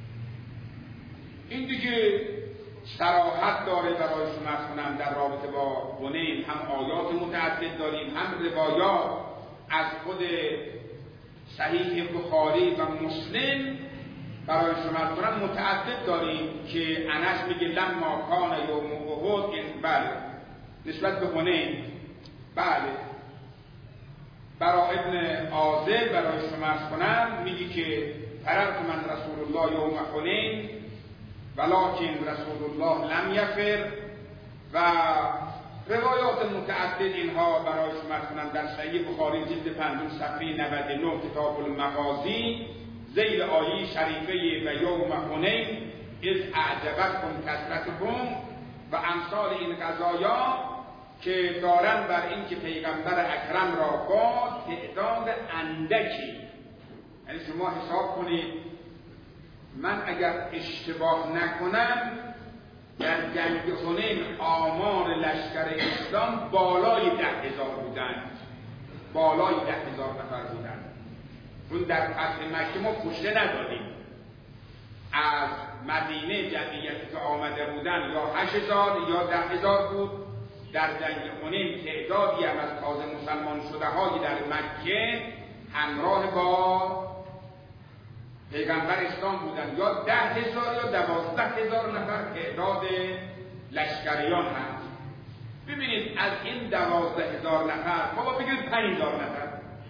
A: این دیگه صراحت داره برای شما کنم در رابطه با حنین. هم آیات متعدد داریم، هم روایات از خود صحیح بخاری و مسلم برای شما کنم متعدد داریم که انس میگه لما کان یوم احد، بله نسبت به حنین، بله برا ابن عازب برای شما عرض کنم، میگی که فررت من رسول الله یوم حنین ولکن رسول الله لم یفر، و روایات متعدد اینها برای شما عرض کنم در صحیح بخاری جلد 5 صفحه 99 کتاب المغازی ذیل آیه شریفه و یوم حنین اذ اعجبتکم کثرتکم و امثال این قضایا که دارن بر این که پیغمبر اکرم را با تعداد اندکی، یعنی شما حساب کنید من اگر اشتباه نکنم در جنگ حنین آمار لشکر اسلام بالای 10,000 بودند، بالای 10,000 نفر بودند. چون در فتح مکه ما کشته ندادیم، از مدینه جمعیتی که آمده بودن یا 8,000 یا 10,000 بود. در جنگ حنین تعدادی هم از تازه مسلمان شده هایی در مکه همراه با پیغمبر اسلام بودن، یا 10,000 یا 12,000 نفر تعداد لشکریان هست. ببینید از این 12,000 نفر بابا بگید 5,000 نفر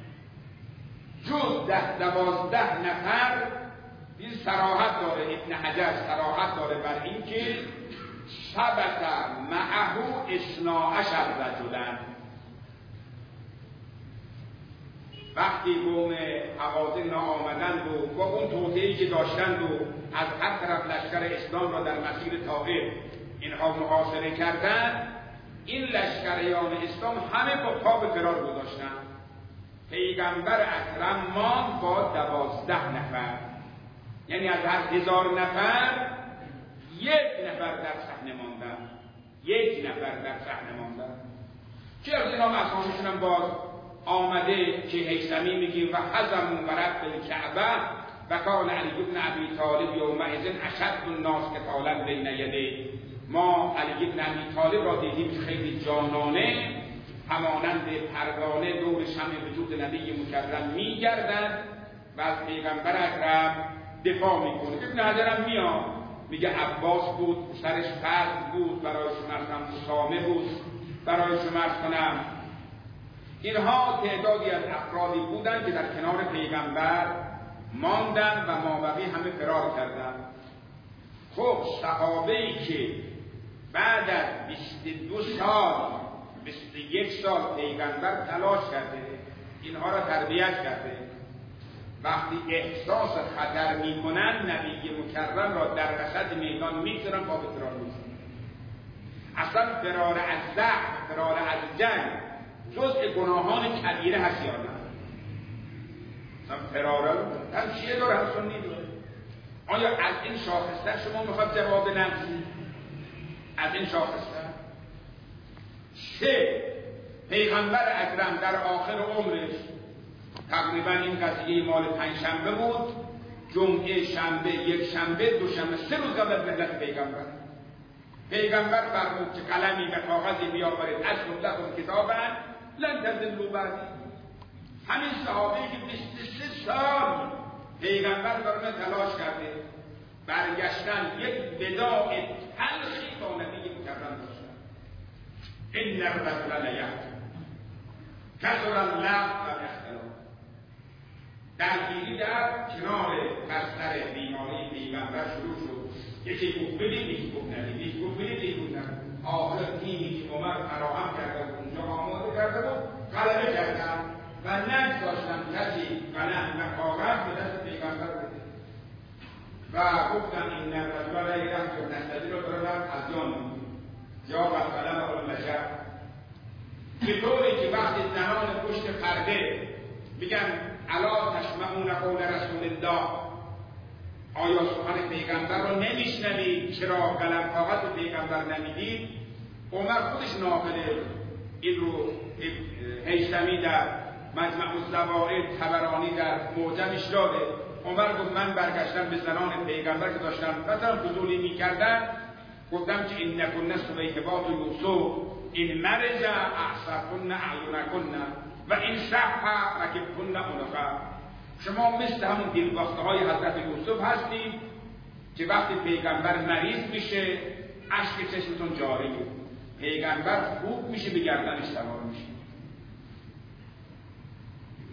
A: جز 10-12 نفر، این صراحت داره، ابن حجر صراحت داره بر این که ثبت معه 12 رجلا. وقتی قوم حوازن آمدند و با اون توطئه‌ای که داشتند و از هر طرف لشکر اسلام را در مسیر طائف اینها محاصره کردند، این لشکریان اسلام همه با پا به فرار گذاشتند. پیغمبر اکرم ماند با 12 نفر، یعنی از هر 1000 نفر 1 نفر در صحنه ماندن، 1 نفر در صحنه ماندن. که از اینا اسامیشون هم باز آمده که هیثمی میگه و حزمون ورد بالکعبه و کان علی بن ابی طالب یومئذ اشد الناس قتالا بین یدیه. ما علی بن ابی طالب را دیدیم که خیلی جانانه همانند پروانه دور شمع وجود نبی مکرم میگردد و از پیغمبر اکرم دفاع میکنه. ابن حجر هم میاد میگه عباس بود، سرش فرد بود، برای شما اسامه بود، برای شما کنم اینها تعدادی از افرادی بودند که در کنار پیغمبر ماندن و مابقی همه فرار کردند. خب صحابه‌ای که بعد از 22 سال 21 سال پیغمبر تلاش کرده، اینها را تربیت کرده، وقتی احساس خطر میکنن نبی مکرم را در وسط میدان میگذارن با به فرار میکنن. اصلا فرار از ضعف، فرار از جنگ جزء گناهان کبیره هست یا نه؟ اصلا فرار هم چیه داره، هم سنی داره. آیا از این شاخصتر شما میخواد جواب نفسی؟ از این شاخصتر؟ 3 پیغمبر اکرم در آخر عمرش تقریبا این قضیه مال 5 شنبه بود، جمعه، شنبه، یک شنبه، دوشنبه، 3 روز قبل از مهلت پیغمبر فرمود که قلمی و کاغذی بیاورید از لكم کتابا لن تضلوا بعدی. همین صحابه‌ای که 23 سال پیغمبر برای تلاش کرده برگشتن یک وداع تلخی با نبی مکرم داشتن. ان الرجل لیحزن کثر اللغو والاختلاف. درگیری در کنار بستر بیماری پیغمبر شروع شد. یکی گفت بدید، یکی گفت ندید، یکی گفت بدید، یکی گفت ندید. آخر تیمی که عمر فراهم کرده بود، اونجا آماده کرده بود، غلبه کردن و نگذاشتن کسی قلم و کاغذ به دست پیغمبر بده و گفتن این الرجل لیحزن که نستدی رو دارن از جان یا قلم البشر. به طوری که وقتی زنان پشت پرده میگن الا تسمعون قول رسول الله، آیا سخن پیغمبر رو نمیشنوید؟ چرا قلم کاغذ پیغمبر نمیدید؟ عمر خودش ناقل این رو هیثمی در مجمع الزوائد، طبرانی در معجمش داده. عمر گفت من برگشتم به زنان پیغمبر که داشتن مثلا فضولی میکردن، گفتم که این نکن سویحبات و یوسف این مرجع اعصابکن اعینکن و این صح رکبکن عنقا. شما مثل همون دلباخته های حضرت یوسف هستید که وقتی پیغمبر مریض میشه اشک چشمتون جاری، پیغمبر خوب میشه به گردنش سوار میشه.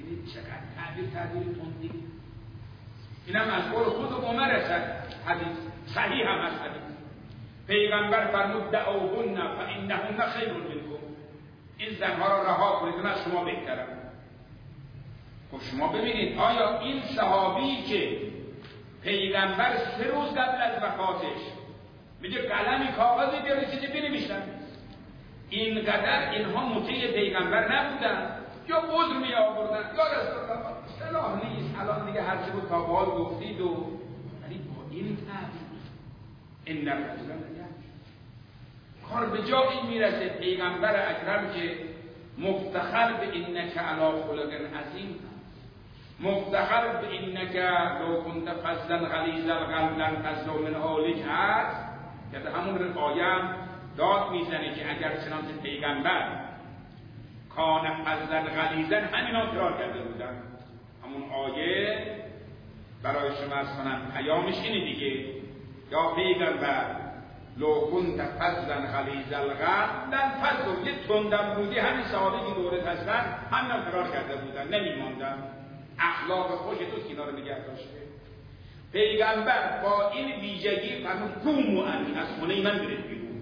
A: چقدر تعبیر تندی. اینم از قول خود عمر حدیث صحیح هم از حدیث پیغمبر فرمود دعوهن فانهن خیر منکم، این زنها را رها کنید، من از شما بهترم. خب شما ببینید آیا این صحابی که پیغمبر 3 روز قبل از وفاتش میگه قلمی کاغذی بیارید چیزی بنویسن، اینقدر اینها مطیع پیغمبر نبودن یا عذر می آوردن یا رسول الله صلاح نیست، الان دیگه هر چه بود تا بال گفتید و ولی با این تعبیر این نفذ کار به جایی میرسه. پیغمبر اکرم که مفتخر به اینک علی خلق عظیم، مفتخر به اینک لو کنت فضلا غلیظ القلب لانفضوا من حولک هست که همون آیه داد میزنه که اگر چنانچه پیغمبر کان فضلا غلیظا همینا تکرار کرده بودن. همون آیه برای شما از کنم پیامش اینه دیگه، یا پیغمبر لو کنت فضلا غلیظ القلب لانفضوا، یه تندم بودی همین صحابه که دورت هستن همینا تکرار کرده بودن، نمیماندن. اخلاق خوش تو اینا رو نگه داشته. پیغمبر با این ویژگی فرمود قوموا عنی، از خونه من برید بیرون.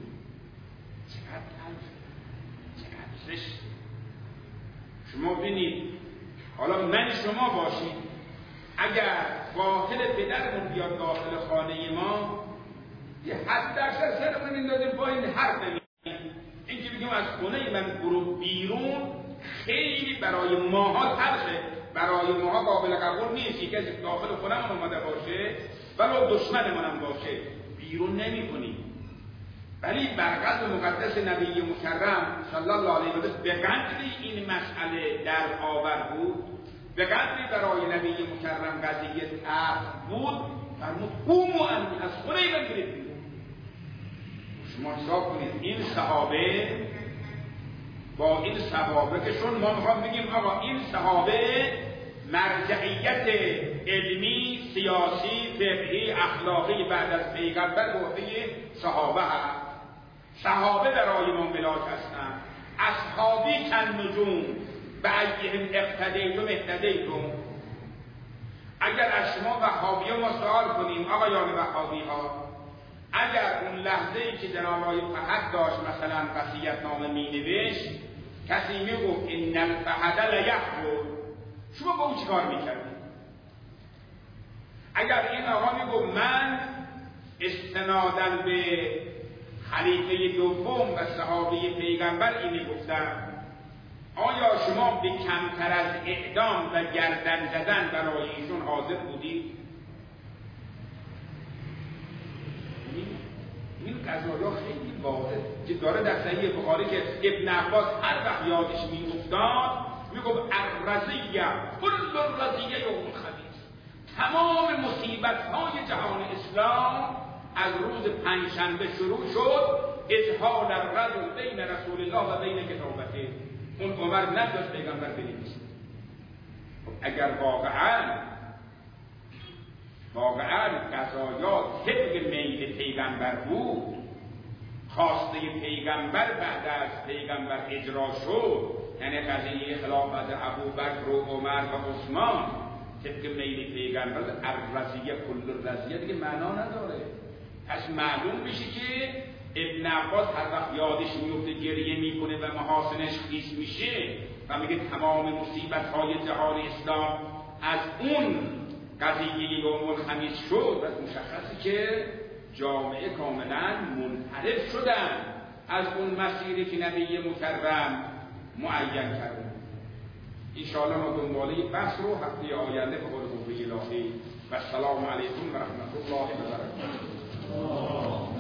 A: چقدر زشت. شما ببینید حالا من شما باشید، اگر قاتل پدرمون بیاد داخل خانه ما یه حد اکثر سرمون میندازیم با این حرف نمیزنیم. این که بگیم از خونه من برو بیرون خیلی برای ماها تلخه، برای ماها قابل قبول نیست. یک کسی داخل خونمون اومده باشه ولو دشمنمون هم باشه بیرون نمی‌کنیم. ولی برکت مقدس نبی مکرم صلی الله علیه و سلم به قدری این مسئله در آور بود، به قدری برای نبی مکرم قضیه عفو بود، فرمود قوموا عنی، از خونه من برید بیرون. شما حساب کنید این صحابه با این صحابه که چون ما میخوام بگیم آقا این صحابه مرجعیت علمی، سیاسی، فقهی، اخلاقی بعد از پیغمبر گفته صحابه هست. صحابه برای ما ملاک هستند. اصحابی کن نجوم بأیهم اقتدیتم اهتدیتم. اگر از شما وهابی ما سوال کنیم آقایان وهابی ها، اگر اون لحظه ای که جناب آقای فهد داشت مثلا وصیت نامه می نوشت کسی می گفت ان الفهد لیحفظ، شما با اون چیکار میکردید؟ اگر این آقا می گفت من استناداً به خلیفه دوم و صحابه پیغمبر اینی گفتم، آیا شما به کمتر از اعدام و گردن زدن برای ایشون حاضر بودید؟ این قضایا خیلی واضح که داره در صحیح بخاری که ابن عباس هر وقت یادش میافتاد میگفت الرزیه کل الرزیه یوم الخمیس، تمام مصیبت‌های جهان اسلام از روز پنجشنبه شروع شد. اذهال الرجل بین رسول الله و بین کتابته، اون عمر نداشت پیغمبر بنویسه. اگر واقعا قضایا طبق میل پیغمبر بود، خواسته پیغمبر بعد از پیغمبر اجرا شد، یعنی قضیه خلافت ابوبکر و عمر و عثمان طبق میل پیغمبر، الرزیه کل الرزیه دیگه معنا نداره. پس معلوم میشه که ابن عباس هر وقت یادش میفته گریه میکنه و محاسنش خیس میشه و میگه تمام مصیبت‌های جهان اسلام از اون قضیه یوم الخمیس شد، و مشخصه که جامعه کاملا منحرف شدن از اون مسیری که نبی مکرم معین کرده. انشاءالله ما دنباله بحث رو هفته آینده به قول قوه الهی. و السلام علیکم و رحمت الله و برکاته.